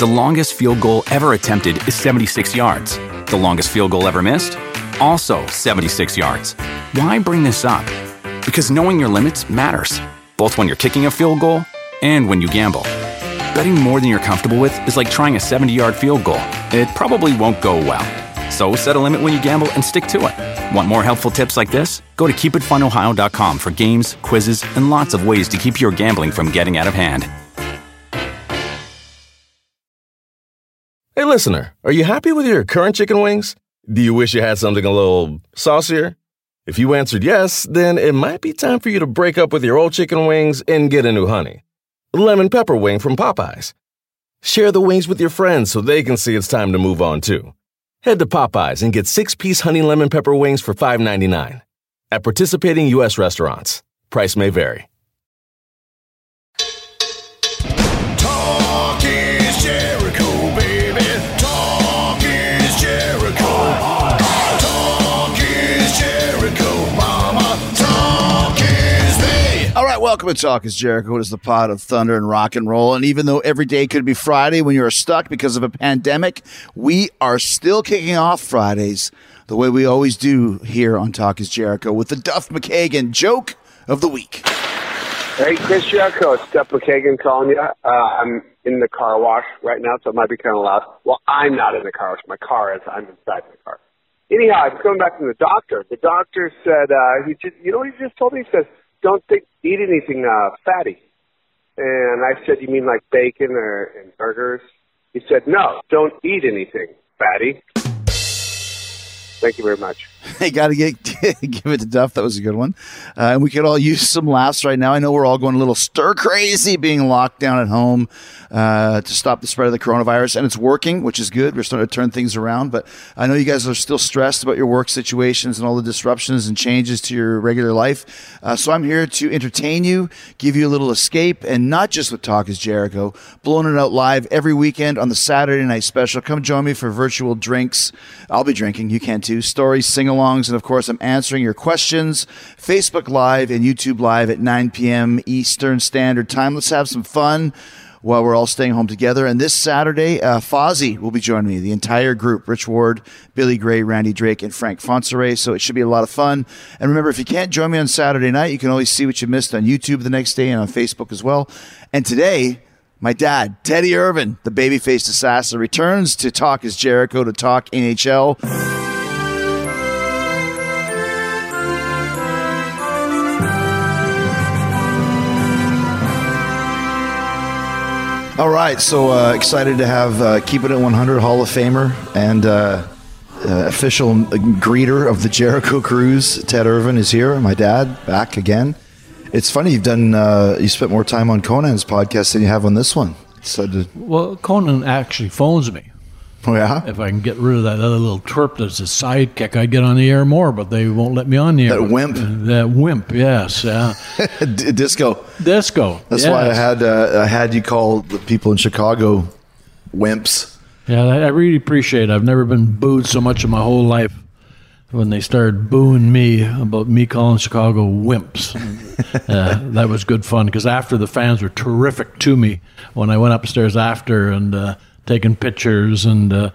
The longest field goal ever attempted is 76 yards. The longest field goal ever missed? Also 76 yards. Why bring this up? Because knowing your limits matters, both when you're kicking a field goal and when you gamble. Betting more than you're comfortable with is like trying a 70-yard field goal. It probably won't go well. So set a limit when you gamble and stick to it. Want more helpful tips like this? Go to keepitfunohio.com for games, quizzes, and lots of ways to keep your gambling from getting out of hand. Hey, listener, are you happy with your current chicken wings? Do you wish you had something a little saucier? If you answered yes, then it might be time for you to break up with your old chicken wings and get a new honey. Lemon pepper wing from Popeyes. Share the wings with your friends so they can see it's time to move on, too. Head to Popeyes and get 6-piece honey lemon pepper wings for $5.99. At participating U.S. restaurants. Price may vary. Talk is Jericho, baby. Talk is Jericho. Talk is Jericho, mama. Talk is me. All right, welcome to Talk is Jericho. It is the pod of thunder and rock and roll. And even though every day could be Friday when you're stuck because of a pandemic, we are still kicking off Fridays the way we always do here on Talk is Jericho with the Duff McKagan joke of the week. Hey, Chris Jericho, it's Duff McKagan calling you. I'm in the car wash right now, so it might be kind of loud. Well, I'm not in the car wash. My car is. I'm inside the car. Anyhow, I was coming back from the doctor. The doctor said, you know what he just told me? He says, don't eat anything fatty. And I said, you mean like bacon and burgers? He said, no, don't eat anything fatty. Thank you very much. Hey, got to give it to Duff. That was a good one. And we could all use some laughs right now. I know we're all going a little stir crazy being locked down at home to stop the spread of the coronavirus. And it's working, which is good. We're starting to turn things around. But I know you guys are still stressed about your work situations and all the disruptions and changes to your regular life. So I'm here to entertain you, give you a little escape, and not just with Talk is Jericho, blowing it out live every weekend on the Saturday night special. Come join me for virtual drinks. I'll be drinking. You can too. Stories, sing-alongs, and of course, I'm answering your questions. Facebook Live and YouTube Live at 9 p.m. Eastern Standard Time. Let's have some fun while we're all staying home together. And this Saturday, Fozzy will be joining me, the entire group, Rich Ward, Billy Gray, Randy Drake, and Frank Fonseray. So it should be a lot of fun. And remember, if you can't join me on Saturday night, you can always see what you missed on YouTube the next day and on Facebook as well. And today, my dad, Teddy Irvin, the baby-faced assassin, returns to Talk is Jericho to talk NHL. All right, so excited to have Keep It at 100 Hall of Famer and official greeter of the Jericho Cruise, Ted Irvin, is here. My dad, back again. It's funny, you spent more time on Conan's podcast than you have on this one. Well, Conan actually phones me. Oh, yeah? If I can get rid of that other little twerp that's a sidekick, I'd get on the air more, but they won't let me on the air. That wimp. That wimp, yes. Disco. That's why I had you call the people in Chicago wimps. Yeah, I really appreciate it. I've never been booed so much in my whole life when they started booing me about me calling Chicago wimps. That was good fun, because after the fans were terrific to me when I went upstairs after and taking pictures, and a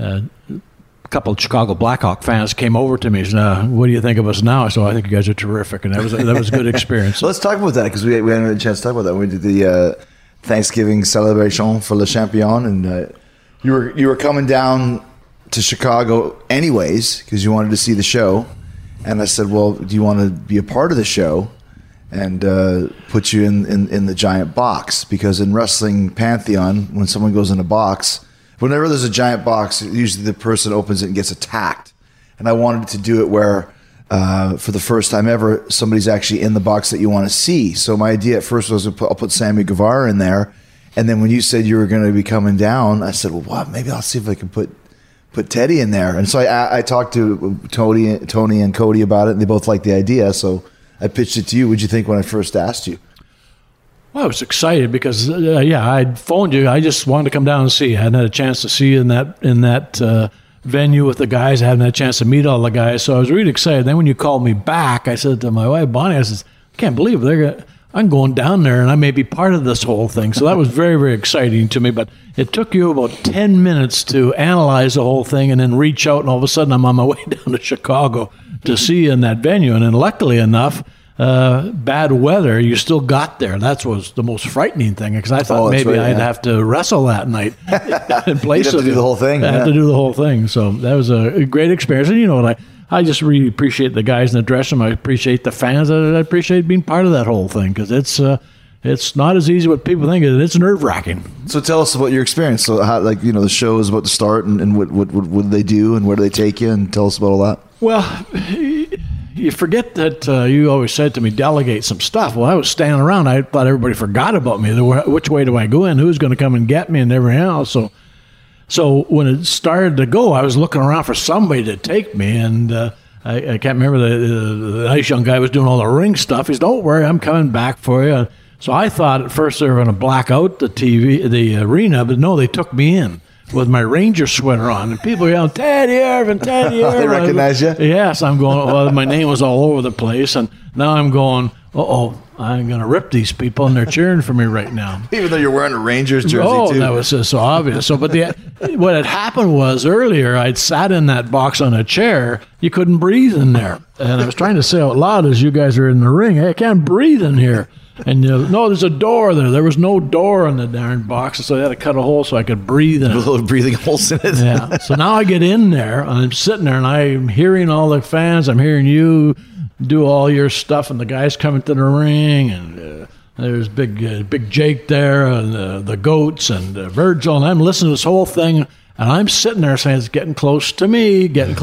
couple of Chicago Blackhawk fans came over to me and said, what do you think of us now? So I think you guys are terrific, and that was a good experience. So let's talk about that, because we hadn't had a chance to talk about that. We did the Thanksgiving celebration for Le Champion, and you were coming down to Chicago anyways because you wanted to see the show, and I said, well, do you want to be a part of the show? And put you in the giant box, because in wrestling pantheon, when someone goes in a box, whenever there's a giant box, usually the person opens it and gets attacked. And I wanted to do it where, for the first time ever, somebody's actually in the box that you want to see. So my idea at first was I'll put Sammy Guevara in there, and then when you said you were going to be coming down, I said, well, what? Maybe I'll see if I can put Teddy in there. And so I talked to Tony and Cody about it, and they both liked the idea. So I pitched it to you. What'd you think when I first asked you? Well, I was excited because, I'd phoned you. I just wanted to come down and see you. I hadn't had a chance to see you in that venue with the guys. I hadn't had a chance to meet all the guys, so I was really excited. Then when you called me back, I said to my wife, Bonnie, I said, I can't believe I'm going down there and I may be part of this whole thing. So that was very, very exciting to me. But it took you about 10 minutes to analyze the whole thing and then reach out, and all of a sudden I'm on my way down to Chicago to see you in that venue. And then luckily enough, bad weather, you still got there. That was the most frightening thing, because I thought maybe I'd have to wrestle that night in place You'd have to do the whole thing. I had to do the whole thing. So that was a great experience. And you know what, I just really appreciate the guys in the dressing room. I appreciate the fans. I appreciate being part of that whole thing, because it's not as easy what people think. It's nerve-wracking. So tell us about your experience. So how, the show is about to start, and what do they do, and where do they take you, and tell us about all that. Well, you forget that you always said to me, delegate some stuff. Well, I was standing around. I thought everybody forgot about me. Which way do I go in? Who's going to come and get me and everything else? So when it started to go, I was looking around for somebody to take me, and I can't remember, the nice young guy was doing all the ring stuff. He said, don't worry, I'm coming back for you. So I thought at first they were going to black out the arena, but no, they took me in with my Ranger sweater on, and people yelling, Teddy Irvin, Teddy Irvin. They recognize you? Yes, I'm going, well, my name was all over the place, and now I'm going, I'm going to rip these people, and they're cheering for me right now. Even though you're wearing a Rangers jersey, too. That was just so obvious. So, but what had happened was earlier, I'd sat in that box on a chair. You couldn't breathe in there. And I was trying to say out loud as you guys are in the ring, hey, I can't breathe in here. And no, there's a door there. There was no door in the darn box, so I had to cut a hole so I could breathe in it. Little breathing holes in it. Yeah. So now I get in there, and I'm sitting there, and I'm hearing all the fans. I'm hearing you do all your stuff, and the guys coming to the ring, and there's big Jake there, and the Goats, and Virgil, and I'm listening to this whole thing, and I'm sitting there saying, it's getting close to me,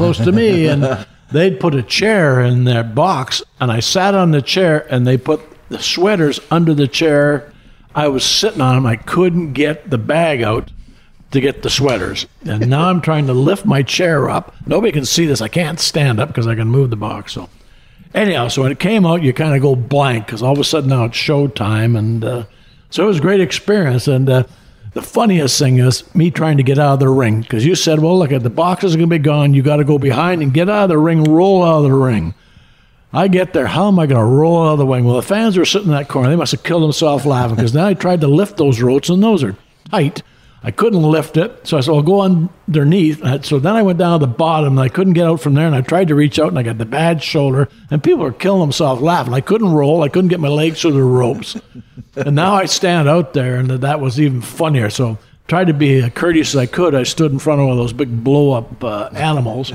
and they'd put a chair in their box, and I sat on the chair, and they put the sweaters under the chair. I was sitting on them. I couldn't get the bag out to get the sweaters. And now I'm trying to lift my chair up. Nobody can see this. I can't stand up because I can move the box. So anyhow, so when it came out, you kind of go blank, because all of a sudden now it's showtime. And so it was a great experience. And the funniest thing is me trying to get out of the ring, because you said, well, look, the boxes are going to be gone. You got to go behind and get out of the ring, roll out of the ring. I get there. How am I going to roll out of the ring? Well, the fans were sitting in that corner. They must have killed themselves laughing, because now I tried to lift those ropes, and those are tight. I couldn't lift it. So I said, I'll go underneath. So then I went down to the bottom, and I couldn't get out from there. And I tried to reach out, and I got the bad shoulder. And people were killing themselves laughing. I couldn't roll. I couldn't get my legs through the ropes. And now I stand out there, and that was even funnier. So tried to be as courteous as I could. I stood in front of one of those big blow-up animals.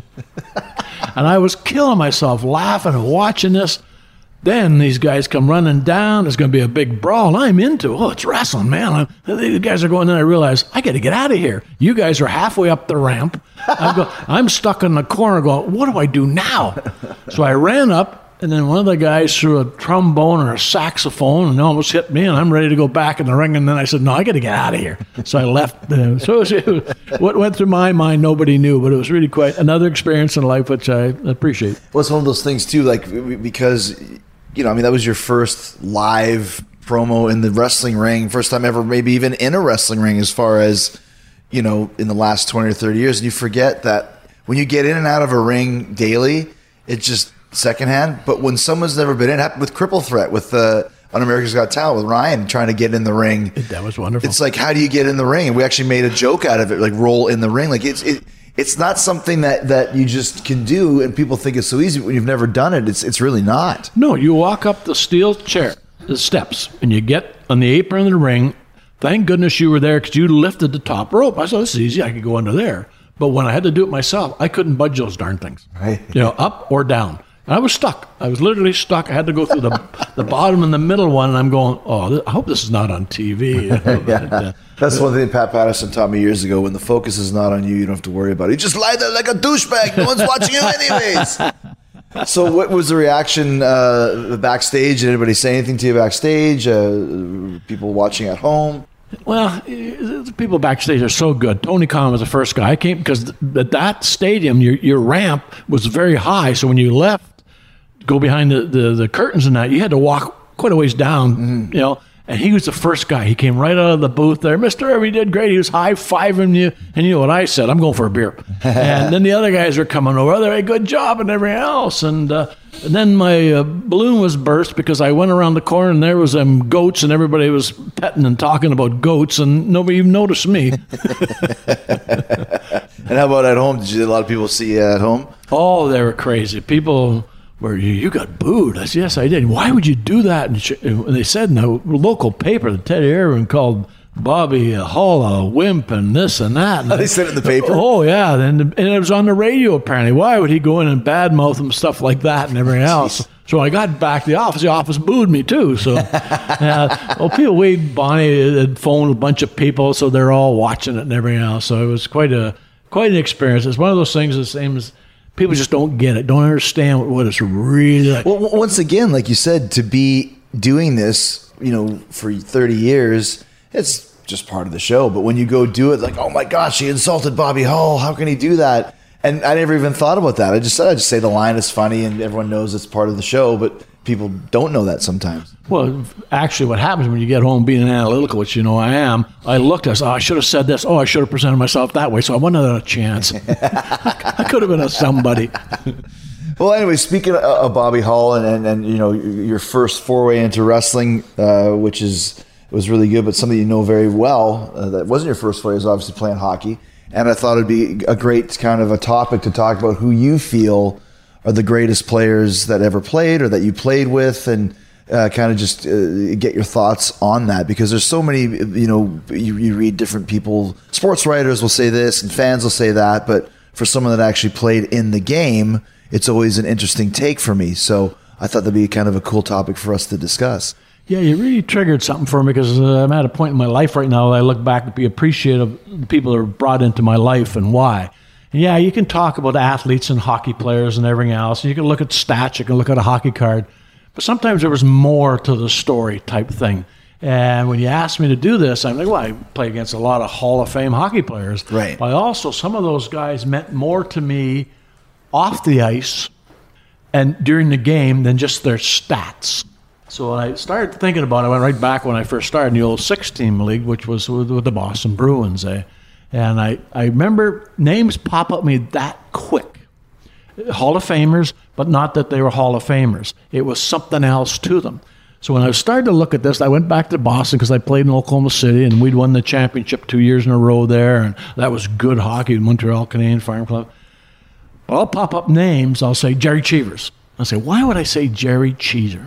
And I was killing myself laughing and watching this. Then these guys come running down. There's going to be a big brawl. And I'm into it. It's wrestling, man. The guys are going, then I realize, I got to get out of here. You guys are halfway up the ramp. I'm stuck in the corner going, what do I do now? So I ran up, and then one of the guys threw a trombone or a saxophone and almost hit me, and I'm ready to go back in the ring. And then I said, no, I got to get out of here. So I left. So what went through my mind, nobody knew, but it was really quite another experience in life, which I appreciate. Well, it's one of those things, too, because, that was your first live promo in the wrestling ring, first time ever, maybe even in a wrestling ring, as far as, in the last 20 or 30 years. And you forget that when you get in and out of a ring daily, it's just secondhand. But when someone's never been in, it happened with Cripple Threat, with on America's Got Talent, with Ryan trying to get in the ring. That was wonderful. It's like, how do you get in the ring? And we actually made a joke out of it, like roll in the ring. Like it's not something that you just can do, and people think it's so easy. But when you've never done it, it's really not. No, you walk up the steel chair, the steps, and you get on the apron of the ring. Thank goodness you were there, because you lifted the top rope. I said, this is easy. I could go under there. But when I had to do it myself, I couldn't budge those darn things. Right. Up or down. I was stuck. I was literally stuck. I had to go through the bottom and the middle one, and I'm going, I hope this is not on TV. Yeah. That's one thing Pat Patterson taught me years ago. When the focus is not on you, you don't have to worry about it. You just lie there like a douchebag. No one's watching you anyways. So what was the reaction backstage? Did anybody say anything to you backstage? People watching at home? Well, the people backstage are so good. Tony Khan was the first guy. I came because at that stadium, your ramp was very high. So when you left, go behind the curtains and that, you had to walk quite a ways down, and he was the first guy. He came right out of the booth there. Mr. Irvin, you did great. He was high-fiving you. And you know what I said? I'm going for a beer. And then the other guys were coming over. They're good job and everything else. And And then my balloon was burst because I went around the corner and there was goats and everybody was petting and talking about goats and nobody even noticed me. And how about at home? Did a lot of people see you at home? Oh, they were crazy. People were, you got booed. I said, yes, I did. Why would you do that? And they said in the local paper that Teddy Irwin called Bobby Hull a wimp and this and that. And They said it in the paper? Oh, yeah. And it was on the radio, apparently. Why would he go in and badmouth him, stuff like that and everything else? So I got back to the office booed me too. So, people, Wade Bonnie had phoned a bunch of people, so they're all watching it and everything else. So it was quite an experience. It's one of those things the same as people just don't get it, don't understand what it's really like. Well, once again, like you said, to be doing this, for 30 years, it's just part of the show. But when you go do it, like, oh my gosh, he insulted Bobby Hull. How can he do that? And I never even thought about that. I just say the line is funny and everyone knows it's part of the show, but people don't know that sometimes. Well, actually, what happens when you get home being analytical, which I am, I looked, I said, I should have said this. Oh, I should have presented myself that way. So I wouldn't have had a chance. I could have been a somebody. Well, anyway, speaking of Bobby Hull and your first foray into wrestling, which was really good, but something you know very well, that wasn't your first foray, is obviously playing hockey. And I thought it'd be a great kind of a topic to talk about who you feel are the greatest players that ever played or that you played with, and kind of just get your thoughts on that, because there's so many, you read different people, sports writers will say this and fans will say that, but for someone that actually played in the game, it's always an interesting take for me. So I thought that'd be kind of a cool topic for us to discuss. Yeah, you really triggered something for me, because I'm at a point in my life right now that I look back to be appreciative of the people that are brought into my life and why. And yeah, you can talk about athletes and hockey players and everything else. And you can look at stats, you can look at a hockey card. But sometimes there was more to the story type thing. And when you asked me to do this, I'm like, well, I play against a lot of Hall of Fame hockey players. Right. But also, some of those guys meant more to me off the ice and during the game than just their stats. So when I started thinking about it, I went right back when I first started in the old 6-team league, which was with the Boston Bruins. And I remember names pop up at me that quick. Hall of Famers, but not that they were Hall of Famers. It was something else to them. So when I started to look at this, I went back to Boston because I played in Oklahoma City, and we'd won the championship 2 years in a row there, and that was good hockey, Montreal Canadian Farm Club. Well, I'll pop up names. I'll say Jerry Cheevers. I'll say, why would I say Jerry Cheever?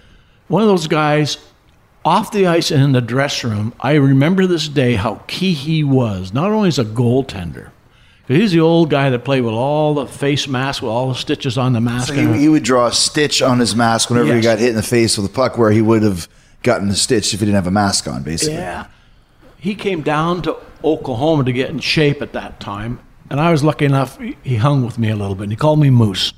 One of those guys off the ice and in the dressing room. I remember this day how key he was, not only as a goaltender. He's the old guy that played with all the face mask, with all the stitches on the mask. So he would draw a stitch on his mask whenever he got hit in the face with a puck, where he would have gotten the stitch if he didn't have a mask on, basically. Yeah. He came down to Oklahoma to get in shape at that time, and I was lucky enough, he hung with me a little bit, and he called me Moose.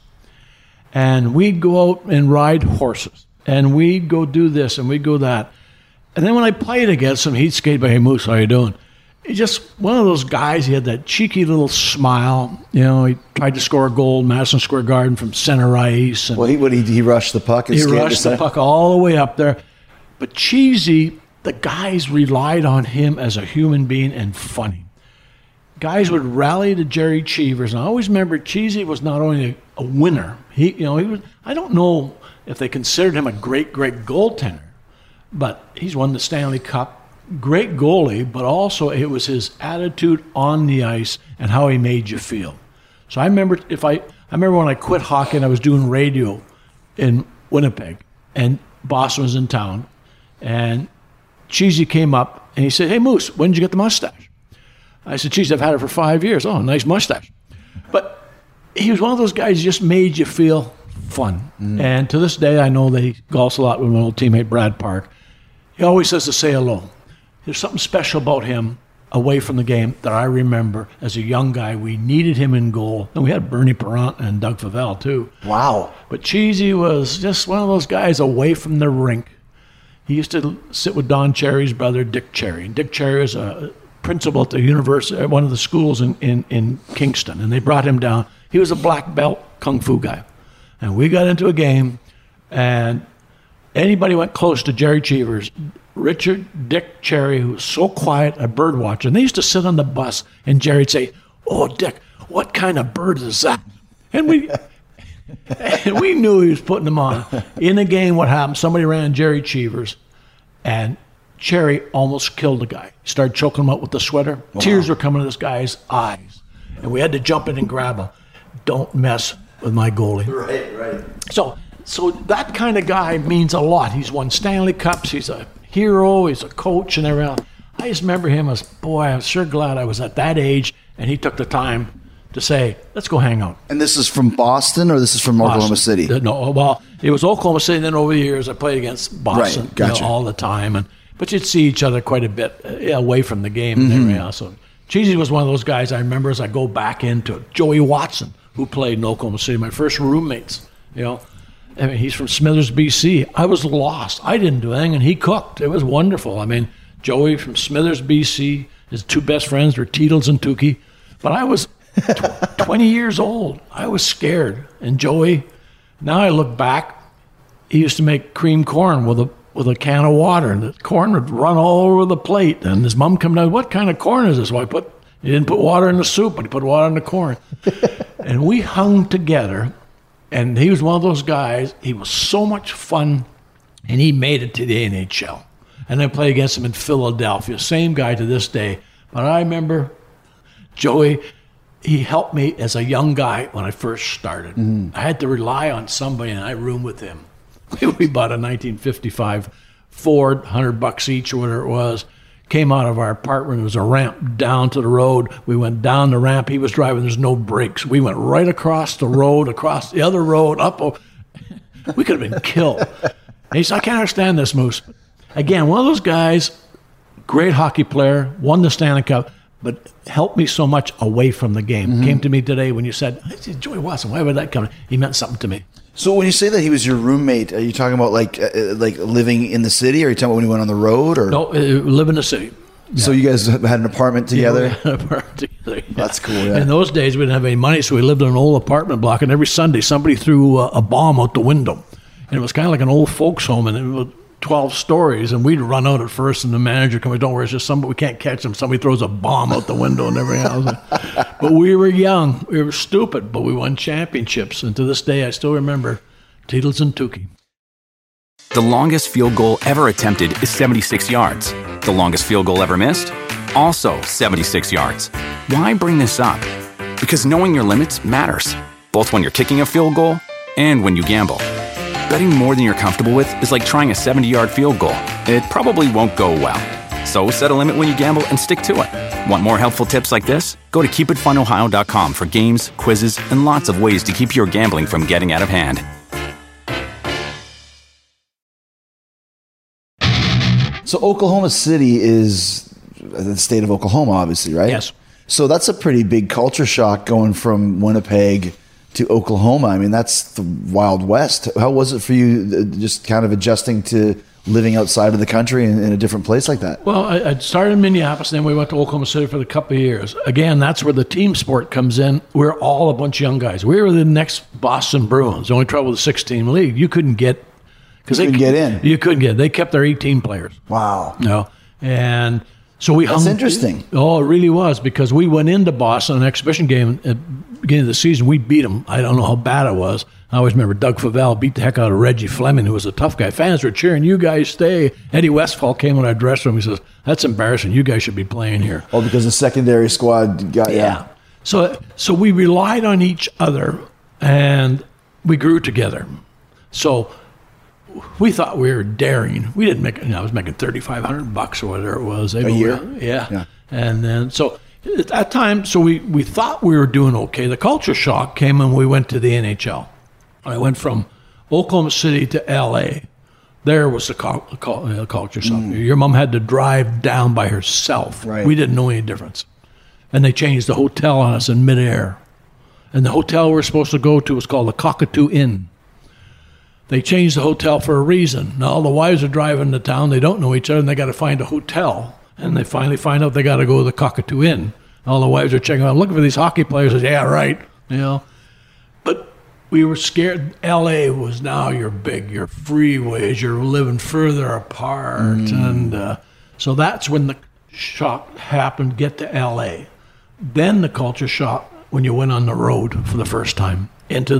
And we'd go out and ride horses, and we'd go do this, and we'd go that. And then when I played against him, he'd skate by, hey, Moose, how you doing? He's just one of those guys. He had that cheeky little smile. He tried to score a goal in Madison Square Garden from center ice. And Well, he rushed the puck. And he rushed the puck all the way up there. But Cheesy, the guys relied on him as a human being and funny. Guys would rally to Jerry Cheevers. And I always remember Cheesy was not only a winner. He was. I don't know if they considered him a great goaltender, but he's won the Stanley Cup. Great goalie, but also it was his attitude on the ice and how he made you feel. So I remember when I quit hockey and I was doing radio in Winnipeg, and Boston was in town, and Cheesy came up and he said, hey, Moose, when did you get the mustache? I said, Cheesy, I've had it for 5 years. Oh, nice mustache. But he was one of those guys who just made you feel fun. And to this day, I know that he golfs a lot with my old teammate, Brad Park. He always says to say hello. There's something special about him away from the game that I remember as a young guy. We needed him in goal. And we had Bernie Parent and Doug Favell, too. Wow. But Cheesy was just one of those guys away from the rink. He used to sit with Don Cherry's brother, Dick Cherry. And Dick Cherry was a principal at the university, one of the schools in Kingston. And they brought him down. He was a black belt kung fu guy. And we got into a game, and anybody went close to Jerry Cheevers, Dick Cherry, who was so quiet, a bird watcher. And they used to sit on the bus, and Jerry'd say, oh, Dick, what kind of bird is that? And And we knew he was putting them on. In the game, what happened? Somebody ran Jerry Cheevers, and Cherry almost killed the guy. He started choking him out with the sweater. Wow. Tears were coming to this guy's eyes. And we had to jump in and grab him. Don't mess with my goalie. Right. So that kind of guy means a lot. He's won Stanley Cups. He's a hero. He's a coach and everything else. I just remember him as, boy, I'm sure glad I was at that age, and he took the time to say, let's go hang out. And this is from Boston, or this is from Oklahoma City? No, well, it was Oklahoma City, and then over the years I played against Boston Right, gotcha. all the time. But you'd see each other quite a bit away from the game. And everything else. So Cheesy was one of those guys I remember as I go back into it. Joey Watson, who played in Oklahoma City, my first roommates, I mean, he's from Smithers, BC. I was lost. I didn't do anything, and he cooked. It was wonderful. I mean, Joey from Smithers, BC, his two best friends were Teetles and Tukey. But I was 20 years old. I was scared. And Joey, now I look back, he used to make cream corn with a can of water, and the corn would run all over the plate. And his mom come down, what kind of corn is this? Well, he didn't put water in the soup, but he put water in the corn. And we hung together. And he was one of those guys, he was so much fun, and he made it to the NHL. And I played against him in Philadelphia, same guy to this day. But I remember Joey, he helped me as a young guy when I first started. I had to rely on somebody, and I roomed with him. We bought a 1955 Ford, $100 each or whatever it was. Came out of our apartment. There was a ramp down to the road. We went down the ramp. He was driving. There's no brakes. We went right across the road, across the other road, up. We could have been killed. And he said, I can't understand this, Moose. Again, one of those guys, great hockey player, won the Stanley Cup, but helped me so much away from the game. Came to me today when you said, Joey Watson, why would that come? He meant something to me. So when you say that he was your roommate, are you talking about like living in the city, or are you talking about when you went on the road? Or No, live in the city. So you guys had an apartment together? Yeah, we had an apartment together. Yeah. That's cool, yeah. In those days, we didn't have any money, so we lived in an old apartment block, and every Sunday somebody threw a bomb out the window. And it was kind of like an old folks home, and it was 12 stories, and we'd run out at first, and the manager come, don't worry, it's just somebody, we can't catch them. Somebody throws a bomb out the window and everything else. But we were young. We were stupid, but we won championships. And to this day, I still remember Teetles and Tukey. The longest field goal ever attempted is 76 yards. The longest field goal ever missed? Also 76 yards. Why bring this up? Because knowing your limits matters, both when you're kicking a field goal and when you gamble. Betting more than you're comfortable with is like trying a 70-yard field goal. It probably won't go well. So set a limit when you gamble and stick to it. Want more helpful tips like this? Go to keepitfunohio.com for games, quizzes, and lots of ways to keep your gambling from getting out of hand. So Oklahoma City is the state of Oklahoma, obviously, right? Yes. So that's a pretty big culture shock going from Winnipeg to Oklahoma. I mean, that's the Wild West. How was it for you just kind of adjusting to living outside of the country in a different place like that? Well, I started in Minneapolis, then we went to Oklahoma City for a couple of years. Again, that's where the team sport comes in. We're all a bunch of young guys. We were the next Boston Bruins. The only trouble with the 6-team league, you couldn't get... You couldn't get in. You couldn't get in. They kept their 18 players. Wow. And so we hung... That's interesting. Oh, it really was, because we went into Boston, an exhibition game at the beginning of the season. We beat them. I don't know how bad it was. I always remember Doug Favell beat the heck out of Reggie Fleming, who was a tough guy. Fans were cheering, you guys stay. Eddie Westfall came in our dressing room. He says, that's embarrassing. You guys should be playing here. Oh, because the secondary squad got... Yeah. So we relied on each other, and we grew together. So we thought we were daring. We didn't make... I was making $3,500 or whatever it was. A year? Yeah. And then... So at that time, we thought we were doing okay. The culture shock came when we went to the NHL. I went from Oklahoma City to L.A. There was the culture shock. Your mom had to drive down by herself. Right. We didn't know any difference. And they changed the hotel on us in midair. And the hotel we were supposed to go to was called the Cockatoo Inn. They changed the hotel for a reason. Now all the wives are driving to town. They don't know each other, and they got to find a hotel. And they finally find out they got to go to the Cockatoo Inn. All the wives are checking out, looking for these hockey players. Says, yeah, right. But we were scared. L.A. was now your freeways. You're living further apart. And so that's when the shock happened, get to L.A. Then the culture shock when you went on the road for the first time into the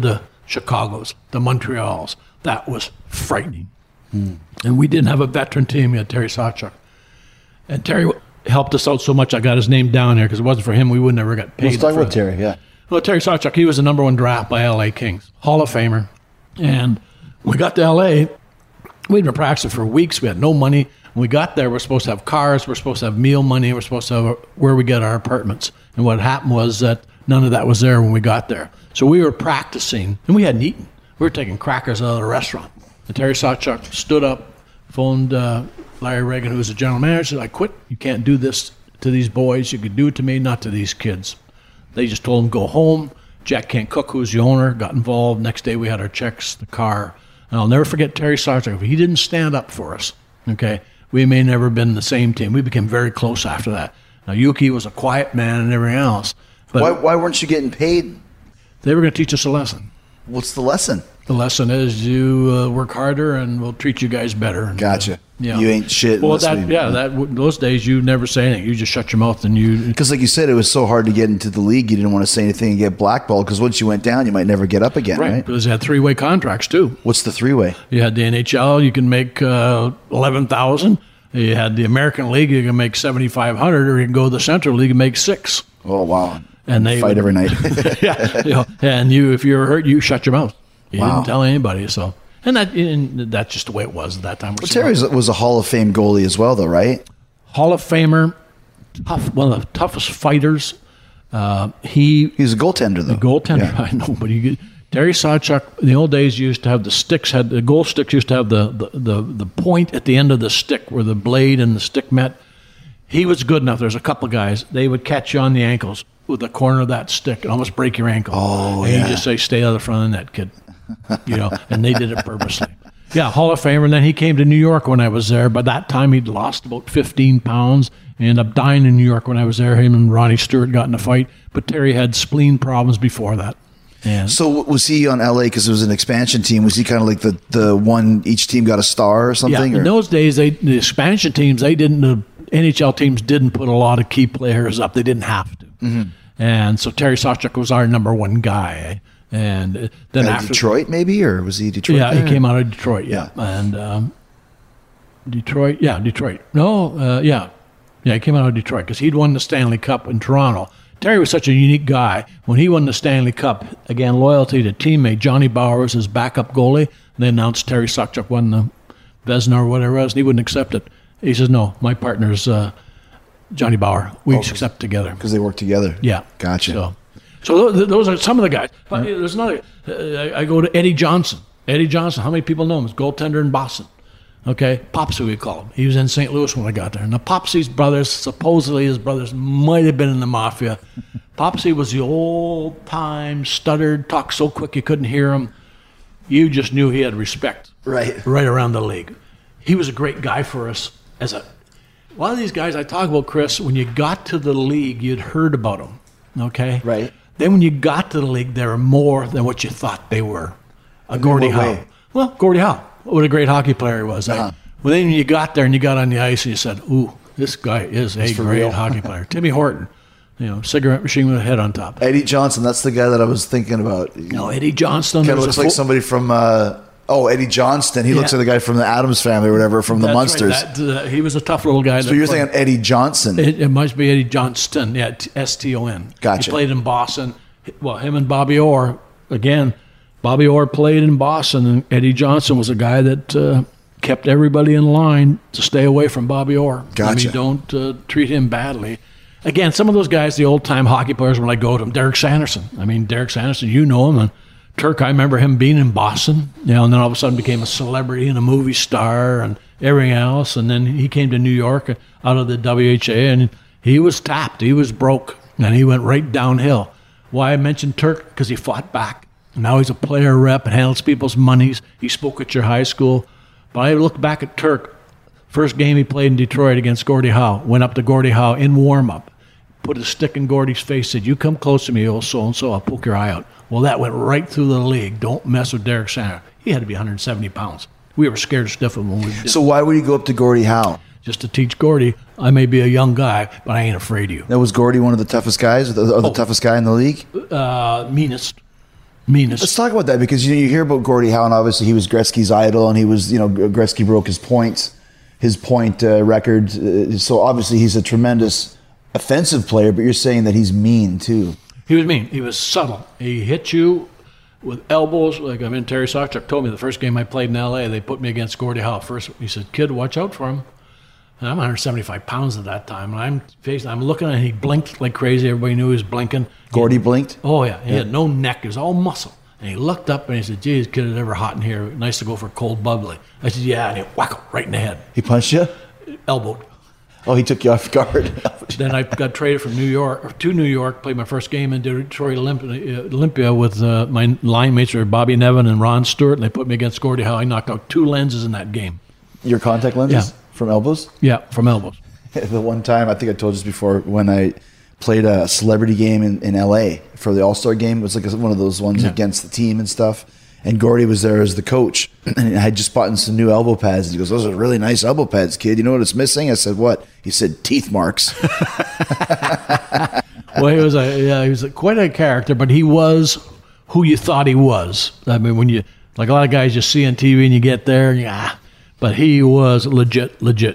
Chicagos, the Montreals. That was frightening. And we didn't have a veteran team. We had Terry Sawchuk. And Terry helped us out so much, I got his name down here, because if it wasn't for him, we would never got paid. Let's talk for about it. Terry, yeah. Well, Terry Sawchuk, he was the number 1 draft by LA Kings, Hall of Famer. And we got to LA, we'd been practicing for weeks. We had no money. When we got there, we're supposed to have cars, we're supposed to have meal money, we're supposed to have where we get our apartments. And what happened was that none of that was there when we got there. So we were practicing, and we hadn't eaten. We were taking crackers out of the restaurant. And Terry Sawchuk stood up, phoned Larry Reagan, who was the general manager, said, I quit. You can't do this to these boys. You could do it to me, not to these kids. They just told him, go home. Jack Kent Cook, who was the owner, got involved. Next day we had our checks, the car. And I'll never forget Terry Sawchuk. He didn't stand up for us, okay? We may never have been the same team. We became very close after that. Now, Yuki was a quiet man and everything else. But Why weren't you getting paid? they were going to teach us a lesson. What's the lesson? The lesson is you work harder and we'll treat you guys better. And, Gotcha. yeah. You ain't shit. Well, unless those days you never say anything. You just shut your mouth and you. because like you said, it was so hard to get into the league. You didn't want to say anything and get blackballed because once you went down, you might never get up again, right? Because they had 3-way contracts too. What's the 3-way? You had the NHL, you can make $11,000. You had the American League, you can make $7,500, or you can go to the Central League and make $6,000. Oh, wow. And they fight every night. yeah, and if you were hurt, you shut your mouth. You Wow. didn't tell anybody. So, and that's just the way it was at that time. But Terry was a Hall of Fame goalie as well, though, right? Hall of Famer, one of the toughest fighters. He was a goaltender, though. Goaltender, Yeah. I know, but Terry Sawchuk, in the old days, used to have the goal sticks used to have the point at the end of the stick where the blade and the stick met. He was good enough. There's a couple of guys, they would catch you on the ankles with the corner of that stick and almost break your ankle. Oh, and yeah. you just say, stay out of the front of the net, kid. And they did it purposely. Yeah, Hall of Famer. And then he came to New York when I was there. By that time, he'd lost about 15 pounds. He ended up dying in New York when I was there. Him and Ronnie Stewart got in a fight. But Terry had spleen problems before that. And So was he on LA because it was an expansion team? Was he kind of like the one each team got a star or something? yeah, in or? those days, the expansion teams, the NHL teams didn't put a lot of key players up. They didn't have to. Mm-hmm. And so Terry Sawchuk was our number 1 guy. And then after Detroit, maybe? Or was he Detroit? Yeah, there? he came out of Detroit. Yeah, and Detroit. Yeah, Detroit. No, yeah, he came out of Detroit because he'd won the Stanley Cup in Toronto. Terry was such a unique guy. When he won the Stanley Cup, again, loyalty to teammate. Johnny Bauer was his backup goalie. And they announced Terry Sawchuk won the Vezina or whatever it was, and he wouldn't accept it. He says, "No, my partner's Johnny Bauer. We accept together." Because they worked together. Yeah, Gotcha. So those are some of the guys. But there's another. I go to Eddie Johnson. Eddie Johnson. How many people know him? He's a goaltender in Boston. Okay, Popsy we call him. He was in St. Louis when I got there. Now Popsy's brothers, supposedly his brothers, might have been in the mafia. Popsy was the old-time stuttered, talked so quick you couldn't hear him. You just knew he had respect. Right. Right around the league. He was a great guy for us. A lot of these guys I talk about, Chris, when you got to the league, you'd heard about them. Okay. Right. Then when you got to the league, they were more than what you thought they were. Gordie what Howe. way? Well, Gordie Howe. What a great hockey player he was. Uh-huh. Well, then you got there and you got on the ice and you said, ooh, this guy is a for great real. hockey player. Timmy Horton, cigarette machine with a head on top. Eddie Johnson, that's the guy that I was thinking about. Eddie Johnston. Kind of was looks a like full- somebody from, Eddie Johnston. He looks Yeah. like the guy from the Addams Family or whatever, from the That's Munsters. right. He was a tough little guy. So you're thinking Eddie Johnson. It must be Eddie Johnston. Yeah, S-T-O-N. Gotcha. He played in Boston. Well, him and Bobby Orr, again, Bobby Orr played in Boston, and Eddie Johnson was a guy that kept everybody in line to stay away from Bobby Orr. Gotcha. I mean, don't treat him badly. Again, some of those guys, the old-time hockey players, when I go to them, Derek Sanderson. I mean, Derek Sanderson, you know him. And Turk, I remember him being in Boston, and then all of a sudden became a celebrity and a movie star and everything else. And then he came to New York out of the WHA, and he was tapped. He was broke, and he went right downhill. Why I mentioned Turk? Because he fought back. Now he's a player rep and handles people's monies. He spoke at your high school. But I look back at Turk, first game he played in Detroit against Gordie Howe, went up to Gordie Howe in warm-up, put a stick in Gordie's face, said, you come close to me, old so-and-so, I'll poke your eye out. Well, that went right through the league. Don't mess with Derek Sanderson. He had to be 170 pounds. We were scared stiff of him when we did. So why would he go up to Gordie Howe? Just to teach Gordie, I may be a young guy, but I ain't afraid of you. That was Gordie one of the toughest guys, or the toughest guy in the league? Meanest. meanest. Let's talk about that because you hear about Gordie Howe, and obviously he was Gretzky's idol, and he was Gretzky broke his point record. So obviously he's a tremendous offensive player, but you're saying that he's mean too. He was mean. He was subtle. He hit you with elbows. Like Terry Sawchuk told me the first game I played in L.A., they put me against Gordie Howe. First, he said, "Kid, watch out for him." And I'm 175 pounds at that time. And I'm looking at him, and he blinked like crazy. Everybody knew he was blinking. Gordie blinked? Oh, yeah. He had no neck. It was all muscle. And he looked up and he said, "Geez, kid, it's ever hot in here. Nice to go for cold bubbly." I said, "Yeah." And he whack right in the head. He punched you? Elbowed. Oh, he took you off guard. Then I got traded from New York to New York, played my first game in Detroit Olympia with my line mates were Bobby Nevin and Ron Stewart, and they put me against Gordie Howe. I knocked out 2 lenses in that game. Your contact lenses? Yeah. From elbows? Yeah, from elbows. The one time, I think I told you this before, when I played a celebrity game in L.A. for the All-Star game. It was like one of those ones against the team and stuff. And Gordie was there as the coach. And I had just bought in some new elbow pads. And he goes, "Those are really nice elbow pads, kid. You know what it's missing?" I said, "What?" He said, "Teeth marks." Well, he was quite a character, but he was who you thought he was. I mean, when you, like a lot of guys you see on TV and you get there, but he was legit.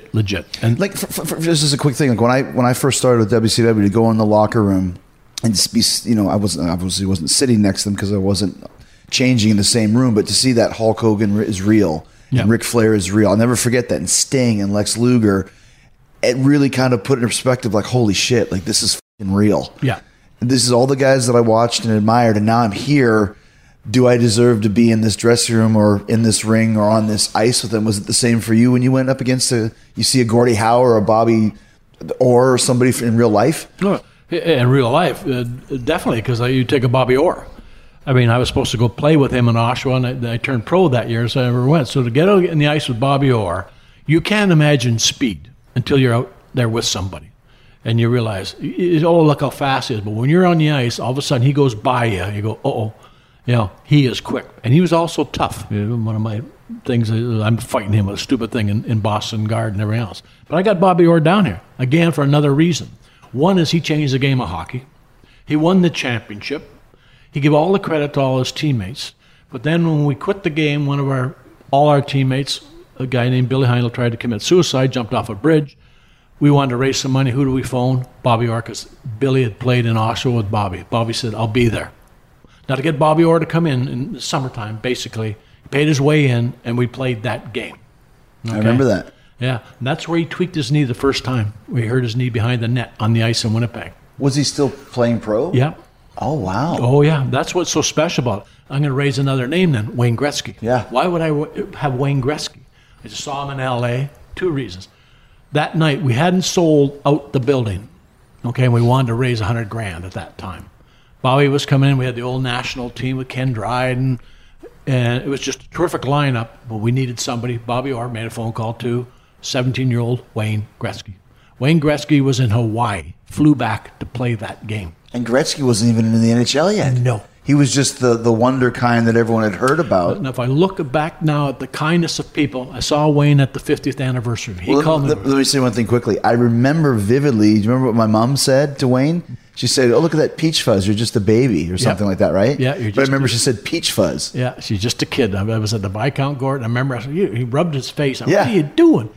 And Like, this is a quick thing. Like when I first started with WCW, to go in the locker room and just be, I obviously wasn't sitting next to them because I wasn't changing in the same room, but to see that Hulk Hogan is real and Ric Flair is real, I'll never forget that. And Sting and Lex Luger, it really kind of put it in perspective. Like, holy shit, like this is fucking real. yeah. And this is all the guys that I watched and admired, and now I'm here. Do I deserve to be in this dressing room or in this ring or on this ice with them? Was it the same for you when you went up against you see a Gordie Howe or a Bobby Orr or somebody in real life? No, in real life, definitely, because you take a Bobby Orr. I mean, I was supposed to go play with him in Oshawa, and I turned pro that year, so I never went. So to get out in the ice with Bobby Orr, you can't imagine speed until you're out there with somebody. And you realize, look how fast he is. But when you're on the ice, all of a sudden he goes by you. You go, uh-oh. He is quick. And he was also tough. One of my things, I'm fighting him with a stupid thing in Boston Garden and everything else. But I got Bobby Orr down here, again, for another reason. One is he changed the game of hockey. He won the championship. He gave all the credit to all his teammates. But then when we quit the game, all our teammates, a guy named Billy Heindel, tried to commit suicide, jumped off a bridge. We wanted to raise some money. Who do we phone? Bobby Orr, because Billy had played in Oshawa with Bobby. Bobby said, "I'll be there." Now, to get Bobby Orr to come in the summertime, basically, he paid his way in, and we played that game. Okay? I remember that. Yeah, and that's where he tweaked his knee the first time. We hurt his knee behind the net on the ice in Winnipeg. Was he still playing pro? Yeah. Oh, wow. Oh, yeah. That's what's so special about it. I'm going to raise another name then, Wayne Gretzky. Yeah. Why would I have Wayne Gretzky? I just saw him in L.A. 2 reasons. That night, we hadn't sold out the building, okay, and we wanted to raise $100,000 at that time. Bobby was coming in. We had the old national team with Ken Dryden, and it was just a terrific lineup, but we needed somebody. Bobby Orr made a phone call to 17-year-old Wayne Gretzky. Wayne Gretzky was in Hawaii, flew back to play that game. And Gretzky wasn't even in the NHL yet. No. He was just the wonder kind that everyone had heard about. And if I look back now at the kindness of people, I saw Wayne at the 50th anniversary. He called me. Let me say one thing quickly. I remember vividly, do you remember what my mom said to Wayne? She said, "Oh, look at that peach fuzz. You're just a baby," or something like that, right? Yeah, you're But I just remember she said peach fuzz. Yeah, she's just a kid. I was at the Viscount Court, and I remember he rubbed his face. Yeah. What are you doing?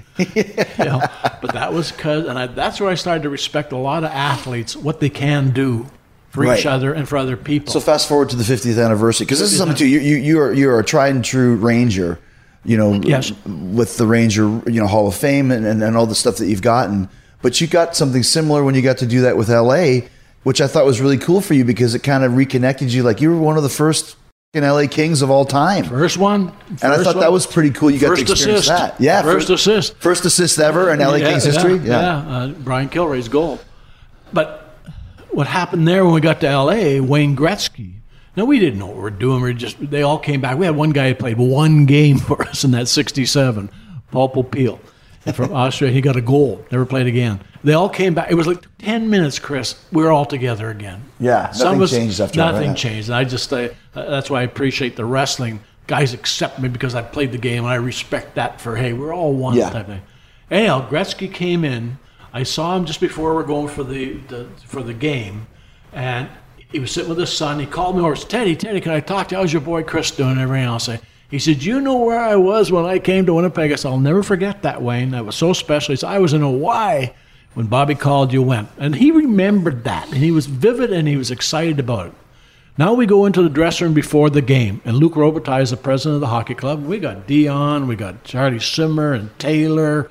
But that was because, and that's where I started to respect a lot of athletes, what they can do for each other and for other people. So fast forward to the 50th anniversary, because this is something too. You're a tried and true Ranger, Yes. with the Ranger, Hall of Fame and all the stuff that you've gotten. But you got something similar when you got to do that with LA, which I thought was really cool for you because it kind of reconnected you. Like you were one of the first LA Kings of all time. First one. And I thought that was pretty cool. You got to experience that. Yeah. First assist. First assist ever in LA Kings history. Yeah. Brian Kilrea's goal. But what happened there when we got to LA, Wayne Gretzky. Now, we didn't know what we were doing. They all came back. We had one guy who played one game for us in that 67, Paul Popiel. From Austria, he got a goal. Never played again. They all came back. It was like 10 minutes, Chris. We were all together again. Yeah, nothing changed after that. Nothing changed. And I just that's why I appreciate the wrestling. Guys accept me because I played the game, and I respect that for, hey, we're all one type thing. Anyhow, Gretzky came in. I saw him just before we were going for the game, and he was sitting with his son. He called me over. He said, Teddy, can I talk to you? How's your boy Chris doing and everything else? He said, you know where I was when I came to Winnipeg? I said, I'll never forget that, Wayne. That was so special. He said, I was in Hawaii when Bobby called, you went. And he remembered that, and he was vivid, and he was excited about it. Now we go into the dressing room before the game, and Luc Robitaille is the president of the hockey club. We got Dion, we got Charlie Simmer and Taylor,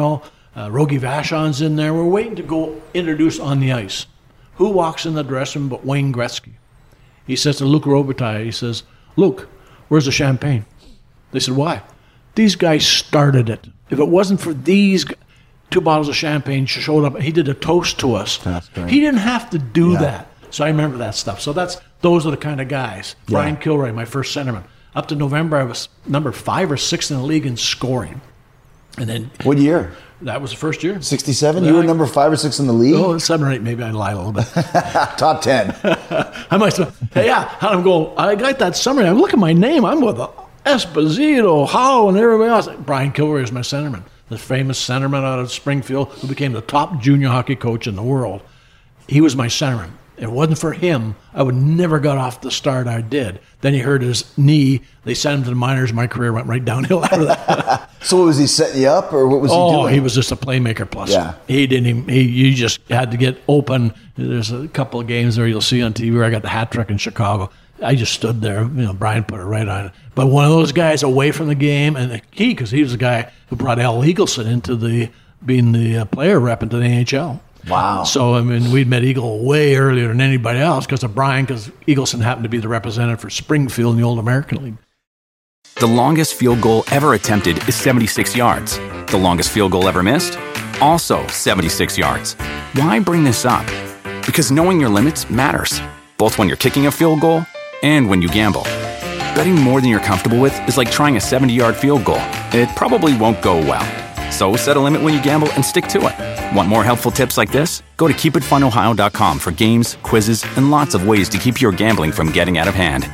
Rogie Vachon's in there. We're waiting to go introduce on the ice. Who walks in the dressing room but Wayne Gretzky? He says to Luc Robitaille, he says, Luc, where's the champagne? They said, why? These guys started it. If it wasn't for these 2 bottles of champagne showed up, he did a toast to us. That's great. He didn't have to do that. So I remember that stuff. So those are the kind of guys. Yeah. Brian Kilroy, my first centerman. Up to November, I was number 5 or 6 in the league in scoring. And then What year? that was the first year. 67? You were number 5 or 6 in the league? Oh, 7 or 8, maybe I lied a little bit. Top 10. I might say, hey, yeah. And I'm going, I got that summary. I look at my name. I'm with Esposito, Howe, and everybody else. Brian Kilroy is my centerman, the famous centerman out of Springfield who became the top junior hockey coach in the world. He was my centerman. If it wasn't for him, I would never got off the start I did. Then he hurt his knee. They sent him to the minors. My career went right downhill after that. So what, was he setting you up, or what was he doing? Oh, he was just a playmaker plus. Yeah. He didn't even, you just had to get open. There's a couple of games there you'll see on TV where I got the hat trick in Chicago. I just stood there. Brian put it right on it. But one of those guys away from the game, and the key, because he was the guy who brought Al Eagleson into being the player rep into the NHL. Wow. So, we'd met Eagle way earlier than anybody else because of Brian, because Eagleson happened to be the representative for Springfield in the old American League. The longest field goal ever attempted is 76 yards. The longest field goal ever missed? Also 76 yards. Why bring this up? Because knowing your limits matters, both when you're kicking a field goal and when you gamble. Betting more than you're comfortable with is like trying a 70-yard field goal. It probably won't go well. So set a limit when you gamble and stick to it. Want more helpful tips like this? Go to keepitfunohio.com for games, quizzes, and lots of ways to keep your gambling from getting out of hand.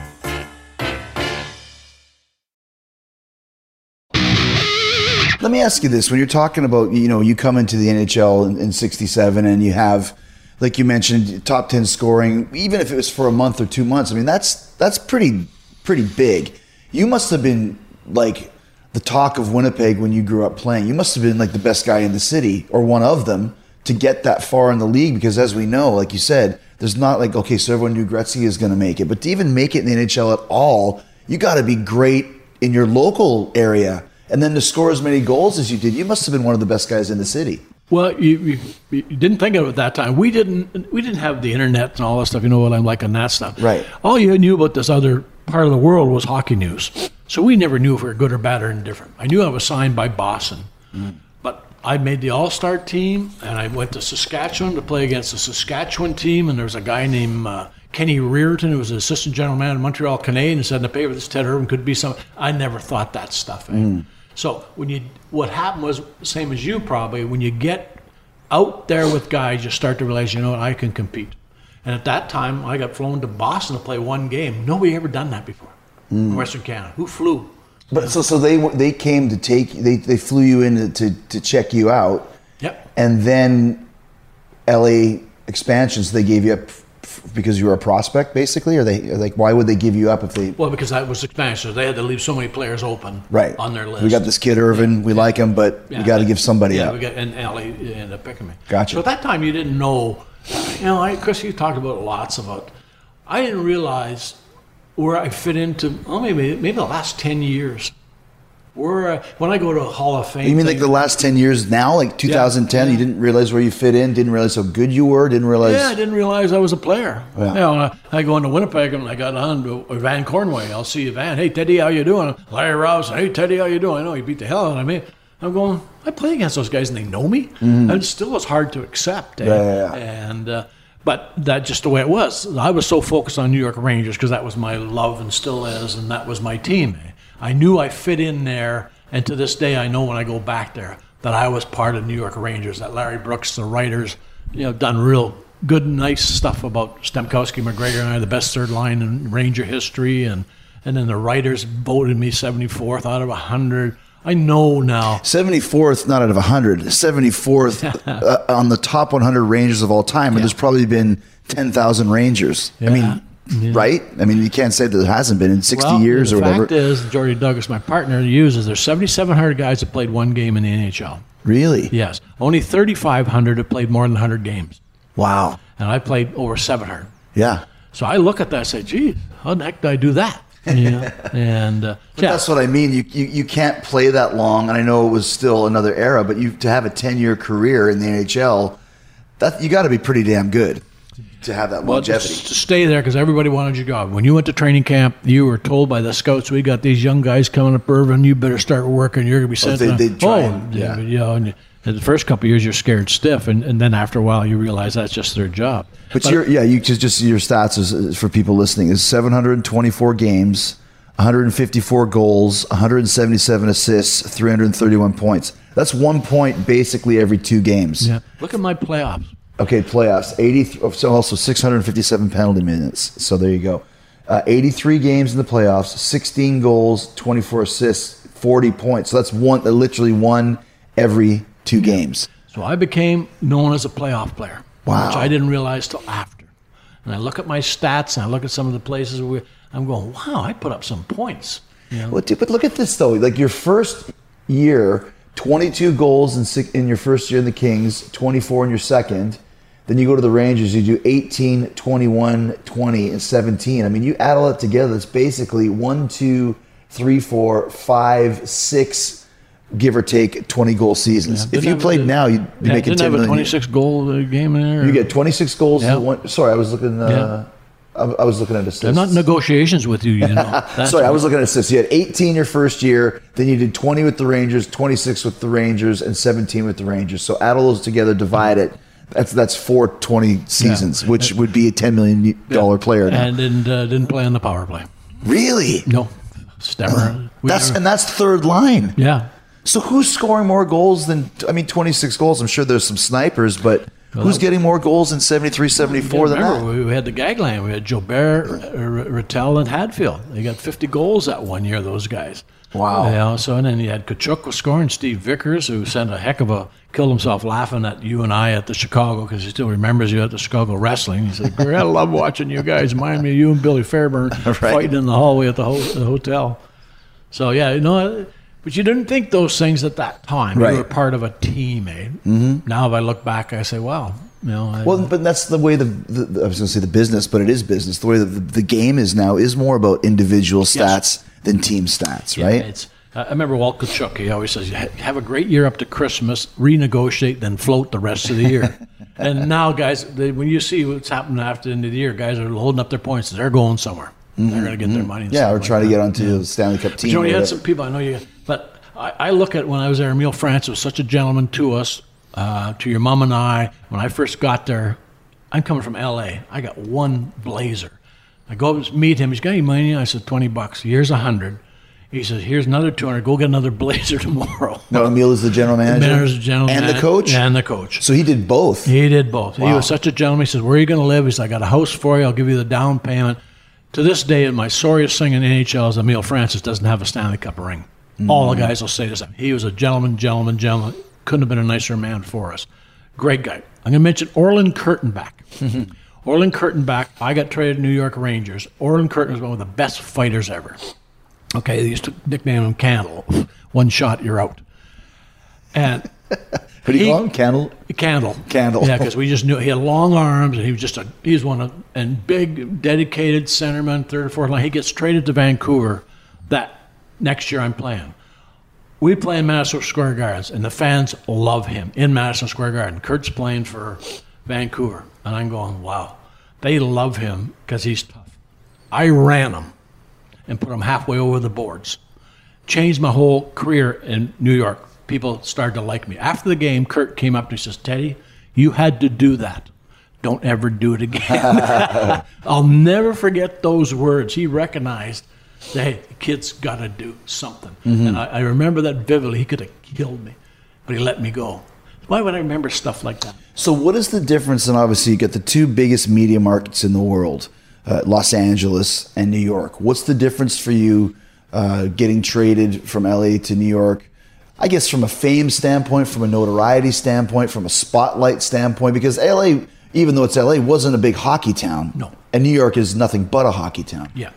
Let me ask you this. When you're talking about, you come into the NHL in 67 and you have, like you mentioned, top 10 scoring, even if it was for a month or 2 months, that's pretty big. You must have been like the talk of Winnipeg when you grew up playing. You must have been like the best guy in the city, or one of them, to get that far in the league, because as we know, like you said, there's not like, okay, so everyone knew Gretzky is going to make it, but to even make it in the NHL at all, you got to be great in your local area. And then to score as many goals as you did, you must have been one of the best guys in the city. Well, you didn't think of it at that time. We didn't have the internet and all that stuff. You know what I'm like on that stuff. Right. All you knew about this other part of the world was hockey news. So we never knew if we were good or bad or indifferent. I knew I was signed by Boston. But I made the All-Star team, and I went to Saskatchewan to play against the Saskatchewan team, and there was a guy named Kenny Rearton, who was the assistant general manager of Montreal Canadiens, and said in the paper, this Ted Irvin could be some. I never thought that stuff. So what happened was the same as you probably. When you get out there with guys, you start to realize, I can compete. And at that time, I got flown to Boston to play one game. Nobody ever done that before in Western Canada. Who flew? But so they came to they flew you in to check you out. Yep. And then LA expansions, they gave you up because you were a prospect, basically, or why would they give you up if they? Well, because that was expansion. They had to leave so many players open on their list. We got this kid Irvin. We like him, but we got to give somebody up. And LA ended up picking me. Gotcha. So at that time, you didn't know. Chris, you talked about lots about. I didn't realize where I fit into. Maybe the last 10 years. When I go to a Hall of Fame. You mean like the last 10 years now, like 2010? You didn't realize where you fit in, didn't realize how good you were, didn't realize. Yeah, I didn't realize I was a player. Yeah. I go into Winnipeg and I got on to Evan Cornway. I'll see Evan. Hey, Teddy, how you doing? Larry Robson. Hey, Teddy, how you doing? I know he beat the hell out of me. I'm going, I play against those guys and they know me. And it still was hard to accept. And but that's just the way it was. I was so focused on New York Rangers because that was my love and still is, and that was my team. I knew I fit in there. And to this day, I know when I go back there that I was part of New York Rangers, that Larry Brooks, the writers, done real good, nice stuff about Stemkowski, McGregor, and I, the best third line in Ranger history. And then the writers voted me 74th out of 100. I know now. 74th, not out of 100. 74th on the top 100 Rangers of all time. And there's probably been 10,000 Rangers. I mean, right? I mean, you can't say that there hasn't been in 60 years or whatever. The fact is, Jordy Douglas, my partner, uses there's 7,700 guys that played one game in the NHL. Really? Yes. Only 3,500 have played more than 100 games. Wow. And I played over 700. Yeah. So I look at that and say, gee, how the heck did I do that? And But that's what I mean. You can't play that long, and I know it was still another era, but to have a 10-year career in the NHL, that you got to be pretty damn good to have that longevity. To stay there because everybody wanted your job. When you went to training camp, you were told by the scouts, we got these young guys coming up, Irvin, you better start working. You're going to be sent and the first couple of years you're scared stiff, and then after a while you realize that's just their job. But your stats is for people listening is 724 games, 154 goals, 177 assists, 331 points. That's 1 point basically every 2 games. Yeah. Look at my playoffs. Okay, playoffs. 80. So also 657 penalty minutes. So there you go. 83 games in the playoffs, 16 goals, 24 assists, 40 points. So that's literally one every 2 games. So I became known as a playoff player, wow. which I didn't realize till after. And I look at my stats and I look at some of the places where I'm going, wow, I put up some points. You know? But look at this though. Like your first year, 22 goals in your first year in the Kings, 24 in your second. Then you go to the Rangers, you do 18, 21, 20, and 17. I mean, you add all that together, it's basically 1, 2, 3, 4, 5, 6, give or take, 20-goal seasons. Yeah, if you played now, you'd be making 10 million. Didn't have a 26-goal game in there? You get 26 goals. Yeah. Sorry, I was looking. I was looking at assists. I'm not in negotiations with you, you know. Sorry, I was looking at assists. You had 18 your first year, then you did 20 with the Rangers, 26 with the Rangers, and 17 with the Rangers. So add all those together, divide it. That's 420 seasons, which would be a $10 million player now. And didn't play on the power play. Really? No. Stemmer. That's third line. Yeah. So who's scoring more goals than, 26 goals? I'm sure there's some snipers, but who's getting more goals in 73, 74 than that? We had the gag line. We had Jobert, Rattel, and Hadfield. They got 50 goals that one year, those guys. Wow. Yeah, so and then you had Kachuk was scoring, Steve Vickers, who sent a heck of a, killed himself laughing at you and I at the Chicago, because he still remembers you at the Chicago wrestling. He said, I love watching you guys. Remind me of you and Billy Fairburn fighting in the hallway at the hotel. So, yeah, but you didn't think those things at that time. Right. You were part of a team, eh? Mm-hmm. Now if I look back, I say, wow. But that's the way I was going to say the business, but it is business. The way the game is now is more about individual stats than team stats, right? I remember Walt Kachuk, he always says, have a great year up to Christmas, renegotiate, then float the rest of the year. And now, guys, when you see what's happening after the end of the year, guys are holding up their points. They're going somewhere. Mm-hmm. They're going to get their money. Yeah, or trying to get onto the Stanley Cup team. You had some people, I know you, but I look at when I was there, Emile France was such a gentleman to us, to your mom and I. When I first got there, I'm coming from L.A. I got one blazer. I go up to meet him. He's got any money? I said, $20. Here's 100. He says, here's another 200. Go get another blazer tomorrow. No, Emile is the general manager? And the coach? And the coach. So he did both? He did both. Wow. He was such a gentleman. He says, where are you going to live? He said, I got a house for you. I'll give you the down payment. To this day, my sorriest thing in the NHL is Emile Francis doesn't have a Stanley Cup ring. Mm. All the guys will say this. He was a gentleman. Couldn't have been a nicer man for us. Great guy. I'm going to mention Orland Kurtenbach. Orland Kurtenbach, I got traded to New York Rangers. Orland Kurtenbach was one of the best fighters ever. Okay, they used to nickname him Candle. One shot, you're out. And what do you call him? Candle? Candle. Yeah, because we just knew he had long arms, and he was one of, and big, dedicated centerman, third or fourth line. He gets traded to Vancouver. That next year I'm playing. We play in Madison Square Gardens, and the fans love him in Madison Square Garden. Kurt's playing for Vancouver, and I'm going, wow. They love him because he's tough. I ran him and put him halfway over the boards. Changed my whole career in New York. People started to like me. After the game, Kurt came up and he says, Teddy, you had to do that. Don't ever do it again. I'll never forget those words. He recognized that, hey, the kid's got to do something. Mm-hmm. And I remember that vividly. He could have killed me, but he let me go. Why would I remember stuff like that? So what is the difference? And obviously you get the two biggest media markets in the world, Los Angeles and New York. What's the difference for you getting traded from LA to New York? I guess from a fame standpoint, from a notoriety standpoint, from a spotlight standpoint, because LA, even though it's LA, wasn't a big hockey town. No. And New York is nothing but a hockey town. Yeah.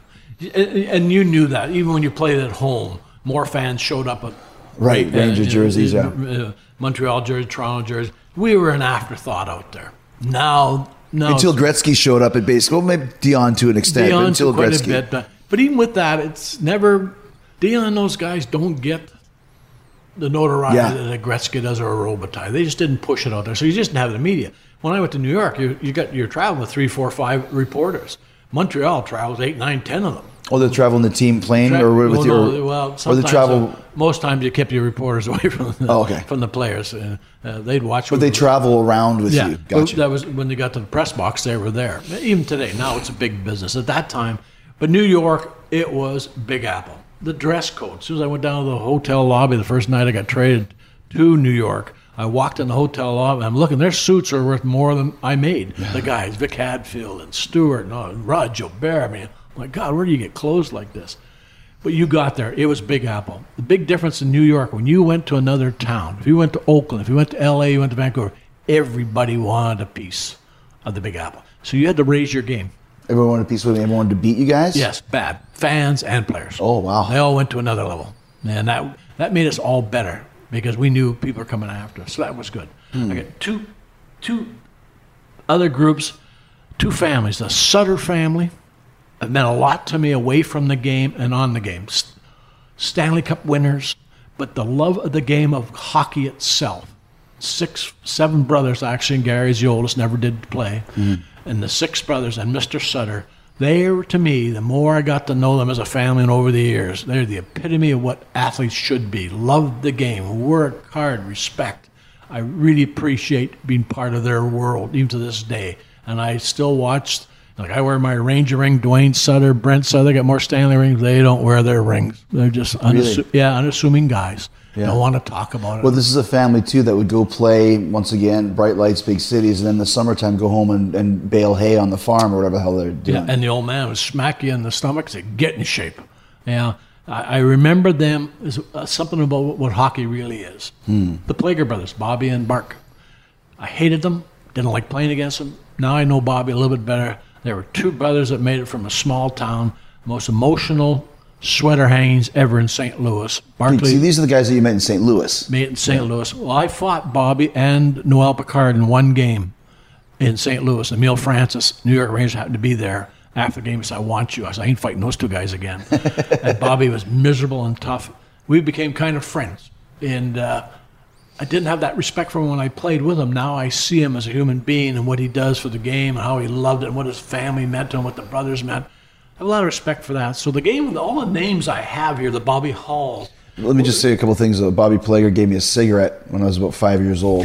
And you knew that. Even when you played at home, more fans showed up at Right, Ranger jerseys, Montreal jersey, Toronto jersey. We were an afterthought out there. Now Until Gretzky showed up at baseball, maybe Dion to an extent, but until quite Gretzky. a bit. But even with that, it's never Dion and those guys don't get the notoriety that Gretzky does or a Robitaille. They just didn't push it out there. So you just didn't have the media. When I went to New York, you're traveling with 3, 4, 5 reporters. Montreal travels 8, 9, 10 of them. Oh, they're traveling the team plane or with or they travel. Most times you kept your reporters away from from the players. They'd watch. But they travel around with you. Gotcha. That was when they got to the press box. They were there. Even today, now it's a big business. At that time, but New York, it was Big Apple. The dress code. As soon as I went down to the hotel lobby the first night I got traded to New York, I walked in the hotel lobby. I'm looking. Their suits are worth more than I made. The guys, Vic Hadfield and Stewart and Rod Gilbert. I mean, my God, where do you get clothes like this? But you got there. It was Big Apple. The big difference in New York, when you went to another town, if you went to Oakland, if you went to L.A., you went to Vancouver, everybody wanted a piece of the Big Apple. So you had to raise your game. Everyone wanted a piece with me. Everyone wanted to beat you guys? Yes, bad. Fans and players. Oh, wow. They all went to another level. And that made us all better because we knew people were coming after us. So that was good. I got two other groups, 2 families. The Sutter family. It meant a lot to me away from the game and on the game. Stanley Cup winners, but the love of the game of hockey itself. 6, 7 brothers, actually, and Gary's the oldest, never did play. And the 6 brothers and Mr. Sutter, they were, to me, the more I got to know them as a family and over the years, they're the epitome of what athletes should be. Love the game, work hard, respect. I really appreciate being part of their world, even to this day. And I still watch. Like I wear my Ranger ring, Dwayne Sutter, Brent Sutter, they got more Stanley rings. They don't wear their rings. They're just unassuming guys. Don't want to talk about it. Well, this is a family, too, that would go play, once again, bright lights, big cities, and then in the summertime go home and bale hay on the farm or whatever the hell they're doing. Yeah, and the old man would smack you in the stomach, say, get in shape. Yeah, I remember them as something about what hockey really is. The Plager brothers, Bobby and Bark. I hated them, didn't like playing against them. Now I know Bobby a little bit better. There were 2 brothers that made it from a small town, most emotional sweater hangings ever in St. Louis. Barkley. See, these are the guys that you met in St. Louis. Met in St. Louis. Well, I fought Bobby and Noel Picard in one game in St. Louis. Emile Francis, New York Rangers, happened to be there after the game. He said, I want you. I said, I ain't fighting those 2 guys again. And Bobby was miserable and tough. We became kind of friends. And I didn't have that respect for him when I played with him. Now I see him as a human being and what he does for the game and how he loved it and what his family meant to him, what the brothers meant. I have a lot of respect for that. So the game, all the names I have here, the Bobby Halls. Let me just say a couple of things. Bobby Plager gave me a cigarette when I was about 5 years old.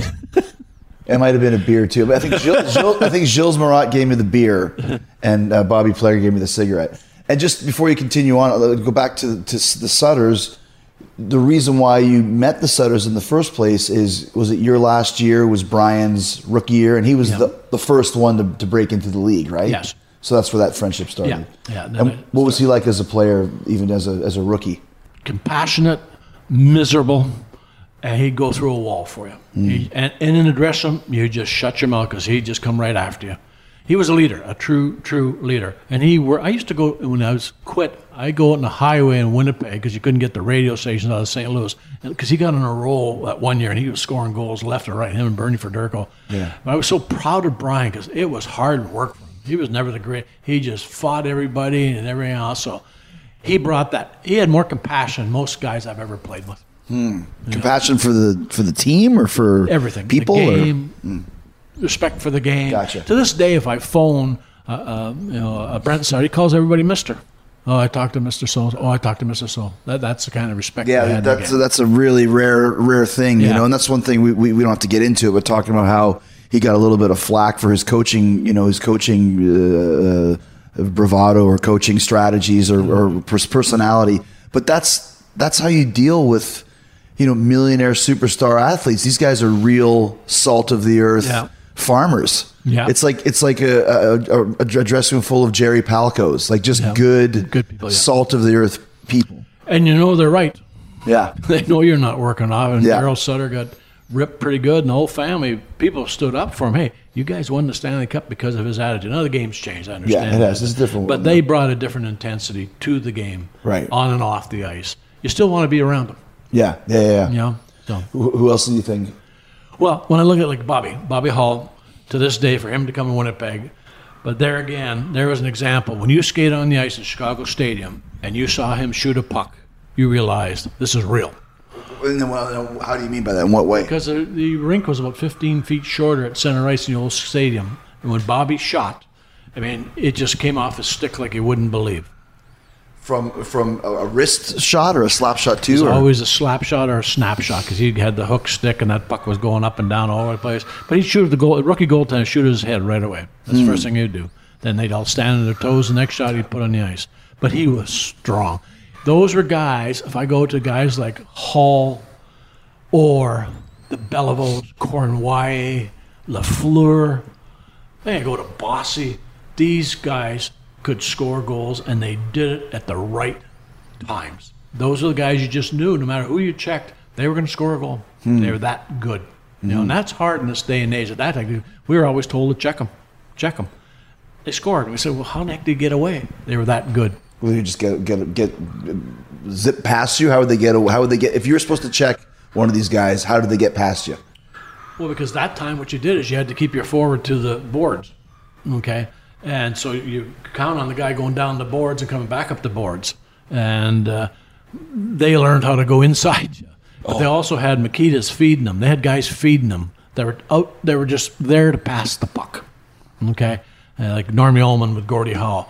It might have been a beer, too. But I think Gilles Marat gave me the beer, and Bobby Plager gave me the cigarette. And just before you continue on, I'll go back to the Sutters. The reason why you met the Sutters in the first place was it your last year was Brian's rookie year, and he was the first one to break into the league, right? Yes. So that's where that friendship started. Yeah. And what was he like as a player, even as a rookie? Compassionate, miserable, and he'd go through a wall for you. And in the dressing room, you just shut your mouth because he'd just come right after you. He was a leader, a true leader. And I used to go, when I was quit, I'd go on the highway in Winnipeg because you couldn't get the radio stations out of St. Louis. Because he got on a roll that one year and he was scoring goals left and right, him and Bernie Federko. Yeah. But I was so proud of Brian because it was hard work for him. He was never the great. He just fought everybody and everything else. So he brought that. He had more compassion than most guys I've ever played with. Compassion for the team or for everything. People? The game, respect for the game. Gotcha. To this day, if I phone Brent Sutter, he calls everybody Mr. Oh, I talked to Mr. So. Oh, I talked to Mr. So. That's the kind of respect. I had that's a really rare thing, you know. And that's one thing we don't have to get into it. But talking about how he got a little bit of flack for his coaching, bravado or coaching strategies or personality. But that's how you deal with, millionaire superstar athletes. These guys are real salt of the earth farmers. Yeah. It's like a dressing room full of Jerry Palcos, like just good people, salt of the earth people. And they're right. Yeah. They know you're not working off. And Daryl Sutter got ripped pretty good, and the whole family, people stood up for him. Hey, you guys won the Stanley Cup because of his attitude. Now the game's changed, I understand. Yeah, it has. It's a different But one. they brought a different intensity to the game, Right. on and off the ice. You still want to be around them, Yeah. you know? So, Who else do you think? well, when I look at like Bobby Hull, to this day, for him to come to Winnipeg, but there again, there was an example. When you skate on the ice at Chicago Stadium and you saw him shoot a puck, you realized this is real. And then, well, how do you mean by that? In what way? Because the rink was about 15 feet shorter at center ice in the old stadium. And when Bobby shot, I mean, it just came off his stick like you wouldn't believe. From a wrist shot or a slap shot too? It was or? always a slap shot or a snap shot because he had the hook stick and that puck was going up and down all over the place. But he'd shoot at the goal. Rookie goaltender shoot at his head right away. That's the first thing he'd do. Then they'd all stand on their toes. The next shot he'd put on the ice. But he was strong. Those were guys, if I go to guys like Hall or the Beliveau, Cornwall, Lafleur, then I go to Bossy. These guys could score goals, and they did it at the right times. Those are the guys you just knew, no matter who you checked, they were going to score a goal. They were that good. You know, and that's hard in this day and age. At that time, we were always told to check them. They scored. We said, well, how the heck did they get away? They were that good. Will you just get zip past you? How would they get? If you were supposed to check one of these guys, how did they get past you? Well, because that time what you did is you had to keep your forward to the boards, okay? And so you count on the guy going down the boards and coming back up the boards. And they learned how to go inside you. But they also had Makitas feeding them. They had guys feeding them that were out. They were just there to pass the puck, okay? Like Normie Ullman with Gordie Howe.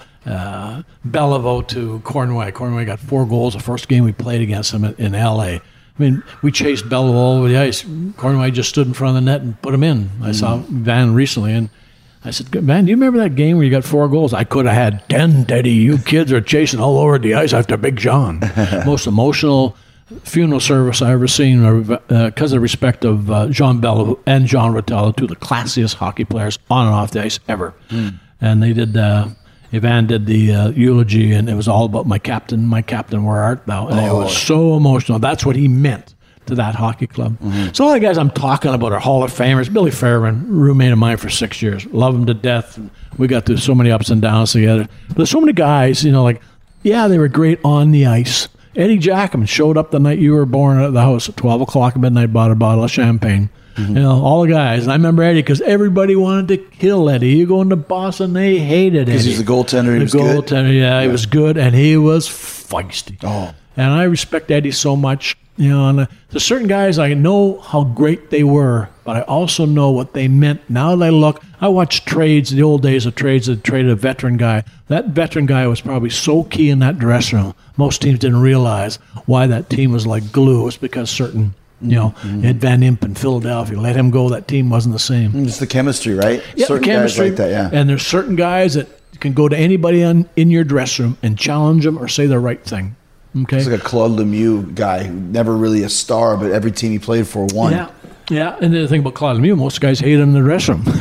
Beliveau to Cornwall. Cornwall got 4 goals the first game we played against him in L.A. I mean, we chased Beliveau all over the ice. Cornwall just stood in front of the net and put him in. I saw Van recently, and I said, Van, do you remember that game where you got 4 goals? I could have had 10, Teddy. You kids are chasing all over the ice after Big John. Most emotional funeral service I ever seen because of the respect of Jean Beliveau and Jean Rotella, 2 of the classiest hockey players on and off the ice ever. And they did... Ivan did the eulogy, and it was all about my captain, where art thou? And it was so emotional. That's what he meant to that hockey club. So all the guys I'm talking about are Hall of Famers. Billy Fairman, roommate of mine for 6 years. Love him to death. And we got through so many ups and downs together. But there's so many guys, they were great on the ice. Eddie Jackman showed up the night you were born at the house at 12 o'clock at midnight, bought a bottle of champagne. All the guys. And I remember Eddie because everybody wanted to kill Eddie. You go into Boston, they hated Eddie. Because he's the goaltender. He was good. He was good, and he was feisty. And I respect Eddie so much. And there's certain guys I know how great they were, but I also know what they meant. Now that I watch trades, the old days of trades that traded a veteran guy. That veteran guy was probably so key in that dressing room. Most teams didn't realize why that team was like glue. It was because certain... Ed Van Imp in Philadelphia. Let him go. That team wasn't the same. It's the chemistry, right? Yeah, certain chemistry. guys like that, yeah. And there's certain guys that can go to anybody in your dressing room and challenge them or say the right thing. Okay. It's like a Claude Lemieux guy, never really a star, but every team he played for won. Yeah. And the thing about Claude Lemieux, most guys hate him in the dressing room.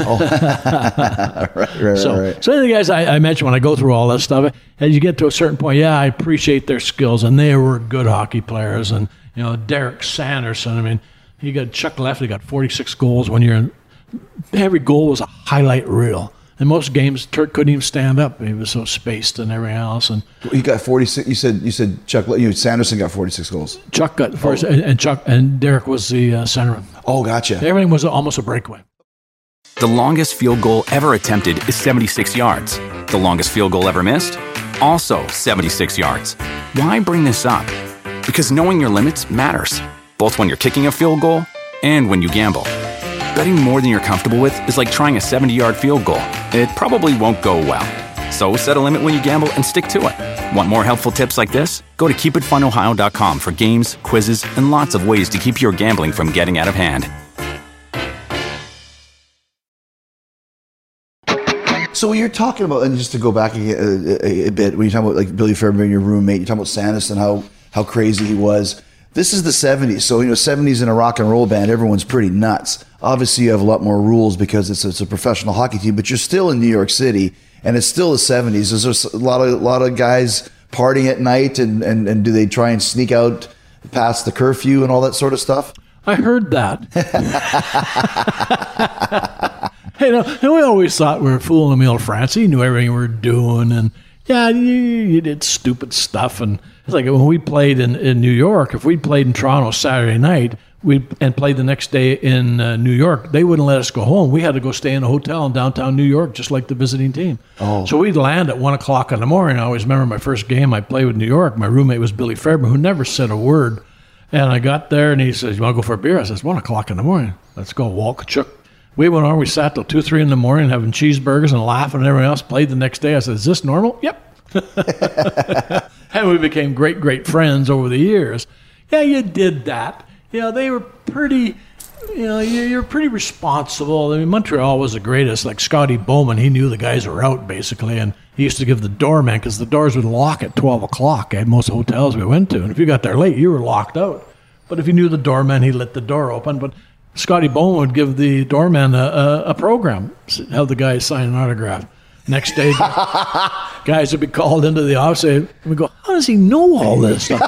Right. So the guys I mentioned when I go through all that stuff, as you get to a certain point, I appreciate their skills, and they were good hockey players. And Derek Sanderson. I mean, he got Chuck Lefty got 46 goals one year, and every goal was a highlight reel. In most games, Turk couldn't even stand up. He was so spaced and everything else. And he got 46. You said Chuck. Sanderson got 46 goals. Chuck got first, and Derek was the centerman. Oh, gotcha. Everything was almost a breakaway. The longest field goal ever attempted is 76 yards. The longest field goal ever missed? Also 76 yards. Why bring this up? Because knowing your limits matters, both when you're kicking a field goal and when you gamble. Betting more than you're comfortable with is like trying a 70-yard field goal. It probably won't go well. So set a limit when you gamble and stick to it. Want more helpful tips like this? Go to keepitfunohio.com for games, quizzes, and lots of ways to keep your gambling from getting out of hand. So when you're talking about, and just to go back a bit, when you're talking about like Billy Fairbairn, your roommate, you're talking about Sanderson, how crazy he was. This is the 70s. So, 70s in a rock and roll band, everyone's pretty nuts. Obviously, you have a lot more rules because it's a professional hockey team, but you're still in New York City, and it's still the 70s. Is there a lot of guys partying at night, and do they try and sneak out past the curfew and all that sort of stuff? I heard that. And we always thought we were fooling Emile France. He knew everything we were doing. And, yeah, you did stupid stuff. And it's like when we played in New York, if we played in Toronto Saturday night and played the next day in New York, they wouldn't let us go home. We had to go stay in a hotel in downtown New York, just like the visiting team. Oh. So we'd land at 1 o'clock in the morning. I always remember my first game I played with New York. My roommate was Billy Fairburn, who never said a word. And I got there, and he says, "You want to go for a beer?" I says, 1 o'clock in the morning. Let's go. Walkachuk. We went on. We sat till 2, 3 in the morning having cheeseburgers and laughing and everything else. Played the next day. I said, "Is this normal?" Yep. And we became great, great friends over the years. Yeah, you did that. They were pretty, you're pretty responsible. I mean, Montreal was the greatest. Like Scotty Bowman, he knew the guys were out, basically, and he used to give the doorman, because the doors would lock at 12 o'clock at most hotels we went to. And if you got there late, you were locked out. But if you knew the doorman, he let the door open. But Scotty Bowman would give the doorman a program, have the guys sign an autograph. Next day, guys would be called into the office, and we go, "How does he know all this stuff?"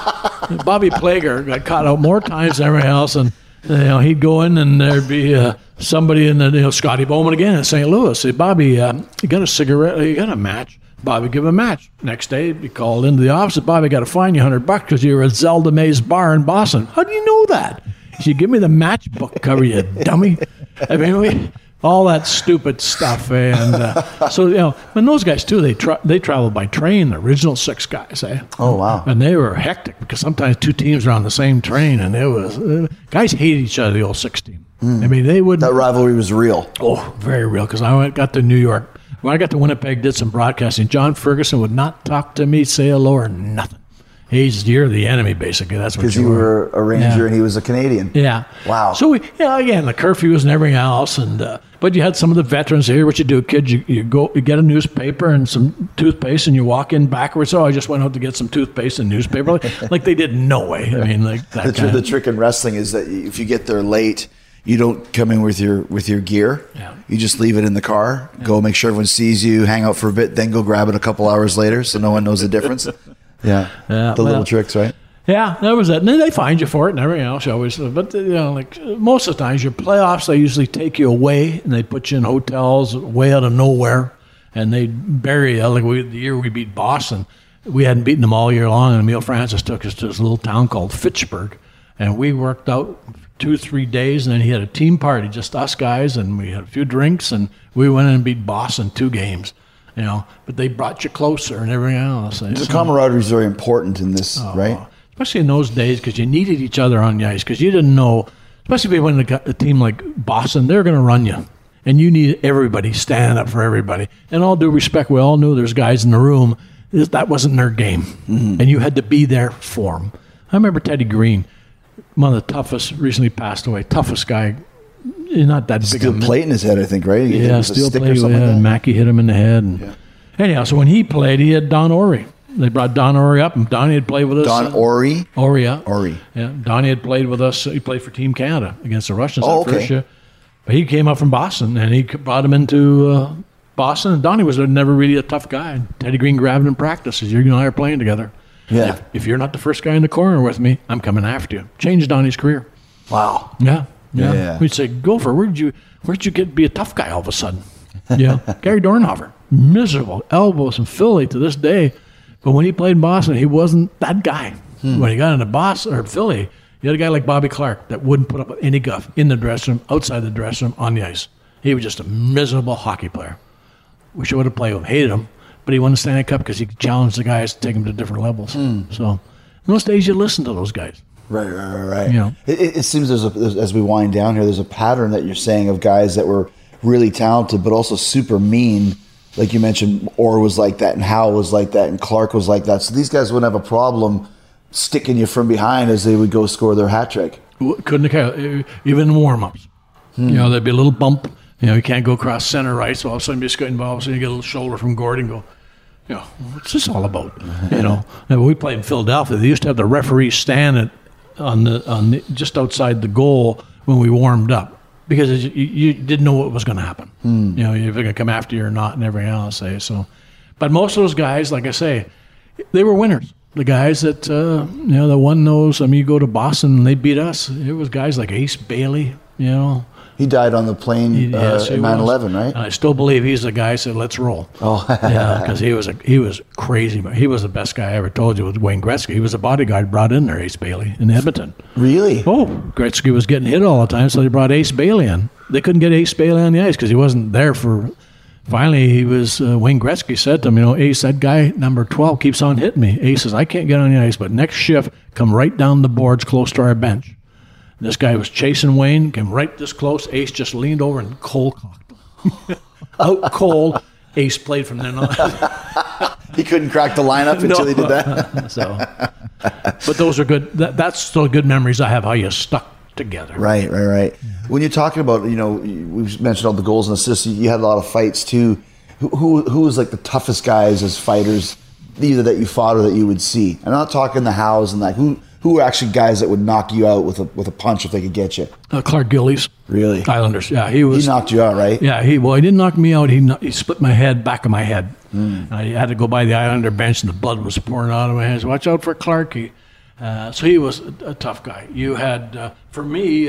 Bobby Plager got caught out more times than everything else, and he'd go in, and there'd be somebody in the Scotty Bowman again in St. Louis. Say, "Bobby, you got a cigarette? You got a match?" Bobby give him a match. Next day, he'd be called into the office. "Bobby, got to fine you $100 because you were at Zelda May's bar in Boston." "How do you know that?" "You give me the matchbook cover, you dummy." I mean, all that stupid stuff. And so, when those guys, too, they traveled by train, the original 6 guys. Oh, wow. And they were hectic because sometimes 2 teams were on the same train, and it was guys hated each other, the old 6 team. I mean, they wouldn't. That rivalry was real. Oh, very real, because I got to New York. When I got to Winnipeg, did some broadcasting, John Ferguson would not talk to me, say hello or nothing. You're the enemy, basically. That's what because you were a Ranger and he was a Canadian. Yeah. Wow. So again, the curfews and everything else, and but you had some of the veterans here. What you do, kid, you get a newspaper and some toothpaste, and you walk in backwards. "Oh, I just went out to get some toothpaste and newspaper," like they did. No way. I mean, like that. The trick in wrestling is that if you get there late, you don't come in with your gear. Yeah. You just leave it in the car. Yeah. Go make sure everyone sees you. Hang out for a bit, then go grab it a couple hours later, so no one knows the difference. Yeah. Little tricks, right? Yeah, that was it. And then they find you for it and everything else. Always, but like most of the times, your playoffs, they usually take you away and they put you in hotels way out of nowhere, and they bury you. Like the year we beat Boston, we hadn't beaten them all year long, and Emile Francis took us to this little town called Fitchburg, and we worked out 2-3 days, and then he had a team party, just us guys, and we had a few drinks, and we went in and beat Boston 2 games. But they brought you closer and everything else. The camaraderie is very important in this, right? Especially in those days, because you needed each other on the ice, because you didn't know, especially when a team like Boston, they're going to run you. And you need everybody standing up for everybody. And all due respect, we all knew there's guys in the room, that wasn't their game. Mm-hmm. And you had to be there for them. I remember Teddy Green, one of the toughest, recently passed away, toughest guy. Not that big. Steel plate in his head, I think, right? Steel plate. And Mackey hit him in the head. And anyhow, so when he played, he had Don Orey. They brought Don Orey up, and Donnie had played with us. Don Orey? Orey, yeah. Orey. Yeah, Donnie had played with us. He played for Team Canada against the Russians that first year. But he came up from Boston, and he brought him into Boston. And Donnie was never really a tough guy. And Teddy Green grabbed him in practice. Says, "You and I are playing together. Yeah. If you're not the first guy in the corner with me, I'm coming after you." Changed Donnie's career. Wow. Yeah. We'd say, "Gopher, where'd you get be a tough guy all of a sudden?" Yeah. Gary Dornhofer, miserable elbows in Philly to this day. But when he played in Boston, he wasn't that guy. When he got into Boston or Philly, you had a guy like Bobby Clark that wouldn't put up with any guff in the dressing room, outside the dressing room, on the ice. He was just a miserable hockey player. Wish I would have played with him. Hated him, but he won the Stanley Cup because he challenged the guys to take them to different levels. So in those days, you listen to those guys. Right. It seems as we wind down here, there's a pattern that you're saying of guys that were really talented, but also super mean. Like you mentioned, Orr was like that, and Howe was like that, and Clark was like that. So these guys wouldn't have a problem sticking you from behind as they would go score their hat trick. Couldn't have, even in warm-ups. There'd be a little bump. You can't go across center right, so all of a sudden you just get involved, so you get a little shoulder from Gordon and go, what's this all about? And when we played in Philadelphia, they used to have the referee stand on the just outside the goal when we warmed up. Because you didn't know what was going to happen. If they're going to come after you or not and everything else. So, but most of those guys, like I say, they were winners. the guys that that won those. I mean, you go to Boston and they beat us. It was guys like Ace Bailey. He died on the plane Yes, he in 9/11, right? And I still believe he's the guy who said, "Let's roll." Oh, Yeah, because he was crazy. But he was the best guy I ever told you was Wayne Gretzky. He was a bodyguard brought in there, Ace Bailey, in Edmonton. Really? Oh, Gretzky was getting hit all the time, so they brought Ace Bailey in. They couldn't get Ace Bailey on the ice because he wasn't there for. Finally, he was. Wayne Gretzky said to him, Ace, that guy number 12 keeps on hitting me. Ace says, I can't get on the ice, but next shift, come right down the boards close to our bench. This guy was chasing Wayne, came right this close. Ace just leaned over and cold cocked him. Out cold. Ace played from then on. He couldn't crack the lineup until he did that. So, but those are good. That's still good memories I have. How you stuck together. Right. When you're talking about, we've mentioned all the goals and assists. You had a lot of fights too. Who was like the toughest guys as fighters, either that you fought or that you would see? I'm not talking the Hows and like who were actually guys that would knock you out with a punch if they could get you? Clark Gillies. Really? Islanders. Yeah, he knocked you out, right? Yeah, he didn't knock me out. He split my head, back of my head. I had to go by the Islander bench, and the blood was pouring out of my hands. Watch out for Clarky. So he was a tough guy. You had, for me,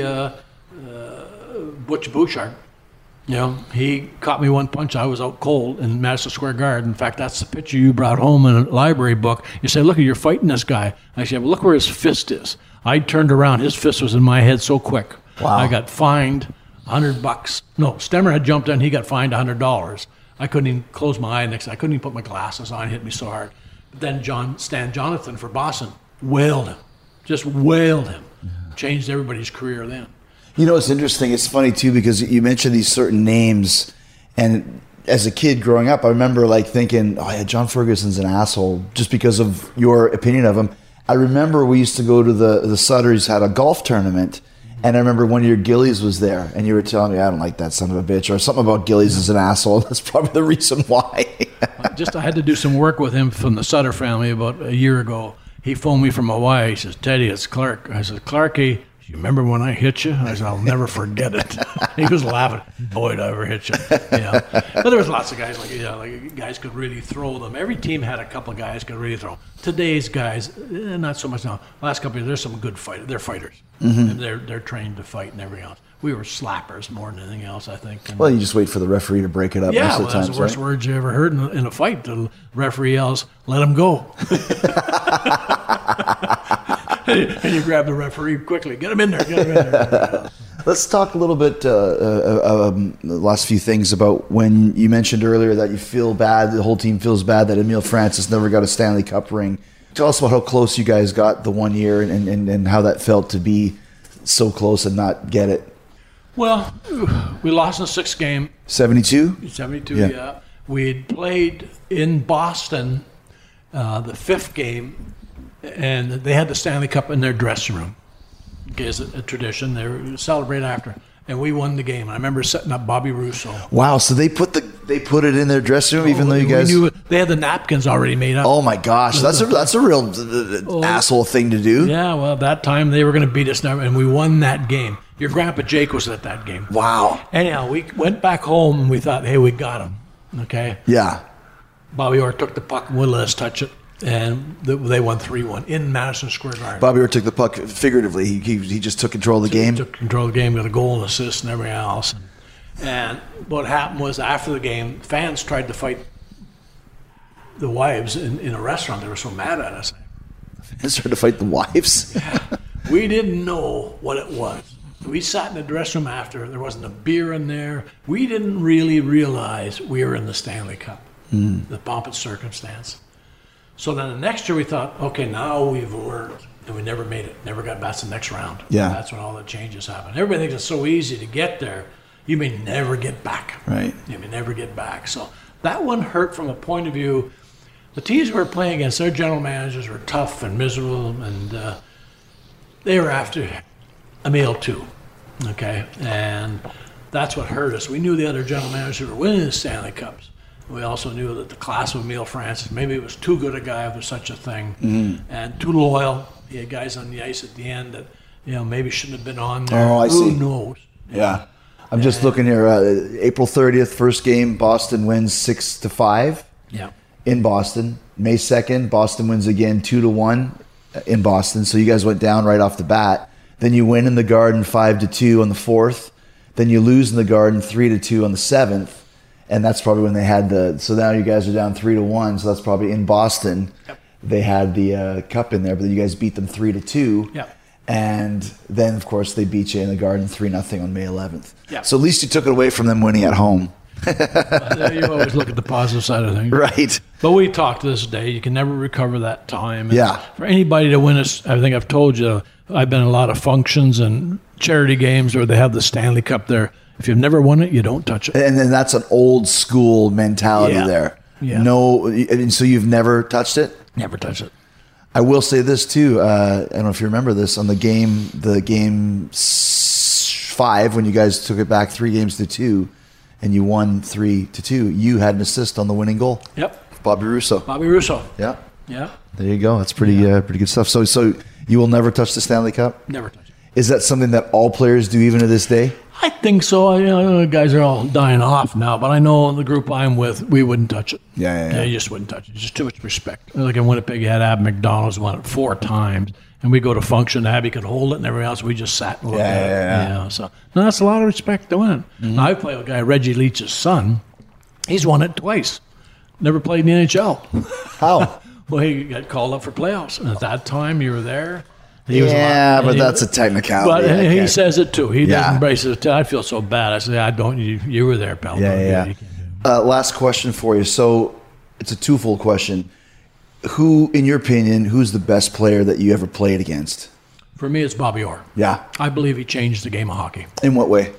Butch Bouchard. He caught me one punch. I was out cold in Madison Square Garden. In fact, that's the picture you brought home in a library book. You said, look, you're fighting this guy. I said, well, look where his fist is. I turned around. His fist was in my head so quick. Wow. I got fined $100. No, Stemmer had jumped in. He got fined $100. I couldn't even close my eye next. I couldn't even put my glasses on. It hit me so hard. But then Stan Jonathan for Boston wailed him. Just wailed him. Changed everybody's career then. It's interesting. It's funny, too, because you mentioned these certain names. And as a kid growing up, I remember like thinking, oh, yeah, John Ferguson's an asshole just because of your opinion of him. I remember we used to go to the Sutters had a golf tournament. And I remember one of your Gillies was there. And you were telling me, I don't like that son of a bitch. Or something about Gillies is an asshole. That's probably the reason why. I had to do some work with him from the Sutter family about a year ago. He phoned me from Hawaii. He says, Teddy, it's Clark. I said, Clarky, you remember when I hit you? I said, I'll never forget it. He was laughing. Boy, did I ever hit you. Yeah. But there was lots of guys like guys could really throw them. Every team had a couple of guys could really throw. Today's guys, not so much now. Last couple of years, there's some good fighters. They're fighters. Mm-hmm. And they're trained to fight and everything else. We were slappers more than anything else, I think. And, well, you just wait for the referee to break it up most of the time. That's the worst words you ever heard in a fight. The referee yells, let him go. And you grab the referee quickly. Get him in there. Let's talk a little bit, the last few things about when you mentioned earlier that you feel bad, the whole team feels bad that Emile Francis never got a Stanley Cup ring. Tell us about how close you guys got the 1 year and how that felt to be so close and not get it. Well, we lost in the sixth game. 72? 72, yeah. We had played in Boston the fifth game, and they had the Stanley Cup in their dressing room. It's a tradition. They would celebrate after. And we won the game. I remember setting up Bobby Russo. Wow, so they put it in their dressing room, even though you guys knew they had the napkins already made up. Oh my gosh, that's a real asshole thing to do. Yeah, well, that time they were going to beat us now, and we won that game. Your grandpa Jake was at that game. Wow. Anyhow, we went back home and we thought, hey, we got him. Okay. Yeah. Bobby Orr took the puck and wouldn't let us touch it. And they won 3-1 in Madison Square Garden. Bobby Orr took the puck figuratively. He just took control of the game. He took control of the game, got a goal and assist and everything else. And what happened was after the game, fans tried to fight the wives in a restaurant. They were so mad at us. Fans tried to fight the wives? We didn't know what it was. We sat in the dressing room after. There wasn't a beer in there. We didn't really realize we were in the Stanley Cup, the pomp and circumstance. So then the next year we thought, okay, now we've learned, and we never made it, never got past the next round. Yeah. That's when all the changes happen. Everybody thinks it's so easy to get there. You may never get back. Right. You may never get back. So that one hurt from a point of view. The teams we were playing against, their general managers were tough and miserable, and they were after Emile too. Okay, and that's what hurt us. We knew the other general managers were winning the Stanley Cups. We also knew that the class of Emile Francis, maybe it was too good a guy if there's such a thing, and too loyal. He had guys on the ice at the end that maybe shouldn't have been on there. Oh, I see. Who knows? Yeah. I'm just looking here. April 30th, first game, Boston wins 6-5. Yeah. in Boston. May 2nd, Boston wins again 2-1 in Boston. So you guys went down right off the bat. Then you win in the Garden 5-2 on the 4th. Then you lose in the Garden 3-2 on the 7th. And that's probably when they had so now you guys are down 3-1. So that's probably in Boston. Yep. They had the cup in there, but then you guys beat them 3-2. Yeah. And then, of course, they beat you in the Garden 3-0 on May 11th. Yeah. So at least you took it away from them winning at home. You always look at the positive side of things. Right. But we talked to this day. You can never recover that time. And Yeah. For anybody to win us, I think I've told you, I've been in a lot of functions and charity games where they have the Stanley Cup there. If you've never won it, you don't touch it. And then that's an old school mentality there. Yeah. No, and so you've never touched it? Never touch it. I will say this too. I don't know if you remember this on the game 5 when you guys took it back 3-2, and you won 3-2. You had an assist on the winning goal. Yep. Bobby Russo. Bobby Russo. Yeah. Yeah. There you go. That's pretty good stuff. So you will never touch the Stanley Cup? Never touch it. Is that something that all players do even to this day? I think so. You know, the guys are all dying off now, but I know the group I'm with, we wouldn't touch it. Yeah. You just wouldn't touch it. Just too much respect. Like in Winnipeg, you had Ab McDonald's won it 4 times, and we go to function. Abby could hold it, and everybody else we just sat and looked at it. Yeah. So no, that's a lot of respect to win. Mm-hmm. I play with a guy, Reggie Leach's son. He's won it twice. Never played in the NHL. How? Well, he got called up for playoffs, and at that time you were there. But that's a technicality. But he says it too. He Yeah. doesn't embrace it. I feel so bad. I say, I don't. You were there, pal. Yeah. Last question for you. So it's a twofold question. Who, in your opinion, who's the best player that you ever played against? For me, it's Bobby Orr. Yeah. I believe he changed the game of hockey. In what way?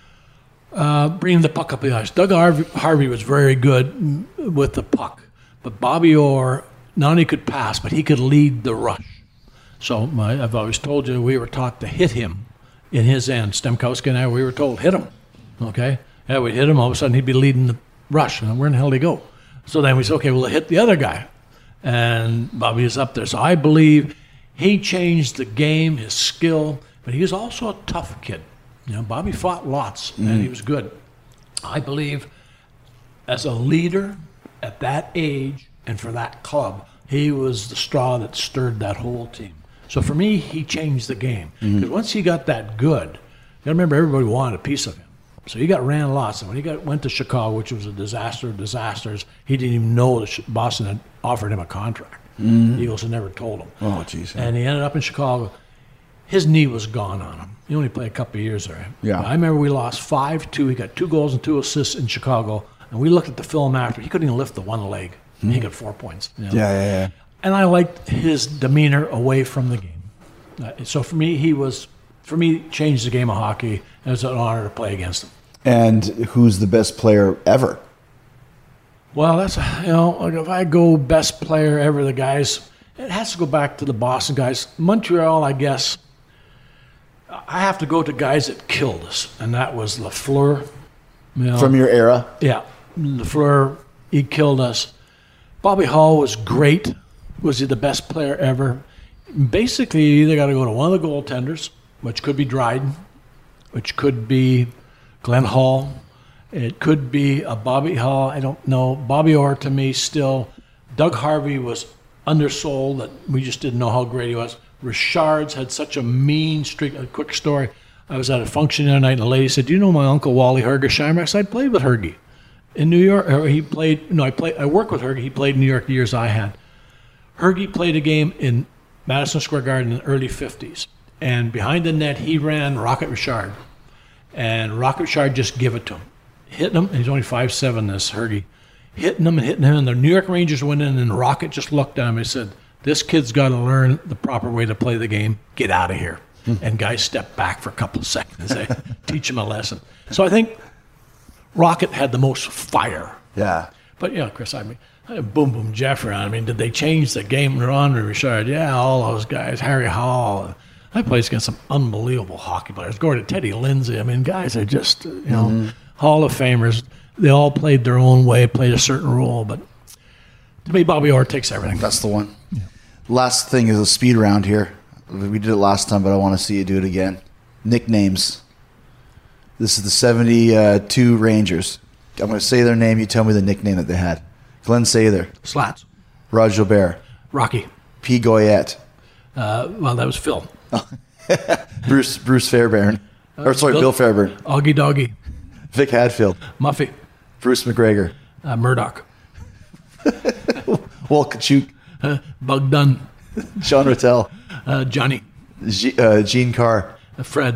Bringing the puck up the ice. Doug Harvey was very good with the puck, but Bobby Orr not only could pass, but he could lead the rush. So I've always told you we were taught to hit him in his end. Stemkowski and I, we were told, hit him. Okay? Yeah, we'd hit him. All of a sudden, he'd be leading the rush. And where in the hell did he go? So then we said, okay, we'll hit the other guy. And Bobby is up there. So I believe he changed the game, his skill, but he was also a tough kid. You know, Bobby fought lots, and he was good. I believe as a leader at that age and for that club, he was the straw that stirred that whole team. So for me, he changed the game. Because once he got that good, you got to remember everybody wanted a piece of him. So he ran lots. And when he went to Chicago, which was a disaster of disasters, he didn't even know that Boston had offered him a contract. Eagles had never told him. Oh, jeez. And he ended up in Chicago. His knee was gone on him. He only played a couple of years there. Yeah. But I remember we lost 5-2. He got 2 goals and 2 assists in Chicago. And we looked at the film after. He couldn't even lift the one leg. He got 4 points. You know? Yeah. And I liked his demeanor away from the game. So for me, changed the game of hockey. And it was an honor to play against him. And who's the best player ever? Well, that's, like if I go best player ever, the guys, it has to go back to the Boston guys. Montreal, I guess, I have to go to guys that killed us, and that was Lafleur. From your era? Yeah, Lafleur, he killed us. Bobby Hull was great. Was he the best player ever? Basically, you either got to go to one of the goaltenders, which could be Dryden, which could be Glenn Hall. It could be a Bobby Hull. I don't know. Bobby Orr, to me, still. Doug Harvey was undersold that we just didn't know how great he was. Richards had such a mean streak. A quick story. I was at a function the other night, and a lady said, "Do you know my uncle Wally Hergesheimer?" I said, "I played with Hergy in New York." Or I worked with Hergy. He played in New York the years I had. Hergy played a game in Madison Square Garden in the early 50s. And behind the net, he ran Rocket Richard. And Rocket Richard just gave it to him. Hitting him, and he's only 5'7", this Hergy. Hitting him, and the New York Rangers went in, and Rocket just looked at him and said, "This kid's got to learn the proper way to play the game. Get out of here." And guys stepped back for a couple of seconds. They teach him a lesson. So I think Rocket had the most fire. Yeah. But, Chris, I mean, Boom Boom Jeffrey, I mean, did they change the game? Ron Richard, yeah, all those guys. Harry Hall. I played against some unbelievable hockey players. Gordon, Teddy Lindsay. I mean, guys are just, Hall of Famers. They all played their own way, played a certain role. But to me, Bobby Orr takes everything. That's the one. Yeah. Last thing is a speed round here. We did it last time, but I want to see you do it again. Nicknames. This is the 72 Rangers. I'm going to say their name. You tell me the nickname that they had. Glenn Sather, Slats. Rod Gilbert, Rocky. P. Goyette, Well, that was Phil. Bruce Fairbairn. Bill Fairbairn. Augie Doggy. Vic Hadfield, Muffy. Bruce McGregor, Murdoch. Walt Kachuk, Bug Dunn. Sean Rattel, Johnny. Gene Carr, Fred.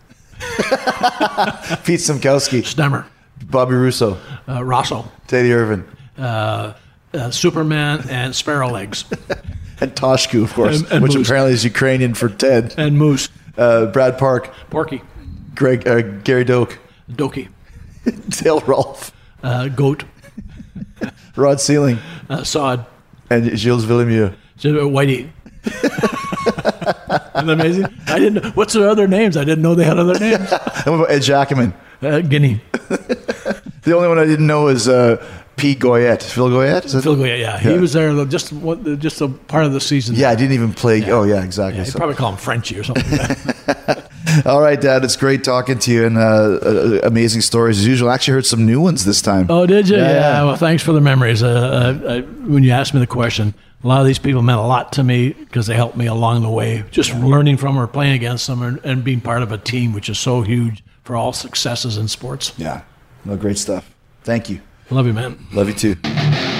Pete Simkowski, Stemmer. Bobby Russo, Rosso. Teddy Irvin, Superman and Sparrow Legs. and Toshku, of course, And which Moose. apparently is Ukrainian for Ted. And Moose. Brad Park, Porky. Gary Doak, Doki. Dale Rolfe, Goat. Rod Sealing, Sod. and Gilles Villemeux. Whitey. Isn't that amazing? I didn't know. What's their other names? I didn't know they had other names. And what about Ed Jackman? Guinea. The only one I didn't know is P. Goyette. Phil Goyette? Is it? Phil Goya, yeah. He was there just a part of the season. Yeah, I didn't even play. Oh, yeah, exactly. Yeah, you probably call him Frenchie or something like that. All right, Dad, it's great talking to you, and amazing stories as usual. I actually heard some new ones this time. Oh, did you? Yeah. Well, thanks for the memories. When you asked me the question, a lot of these people meant a lot to me because they helped me along the way. Just learning from or playing against them and being part of a team, which is so huge for all successes in sports. Yeah. No, great stuff. Thank you. Love you, man. Love you too.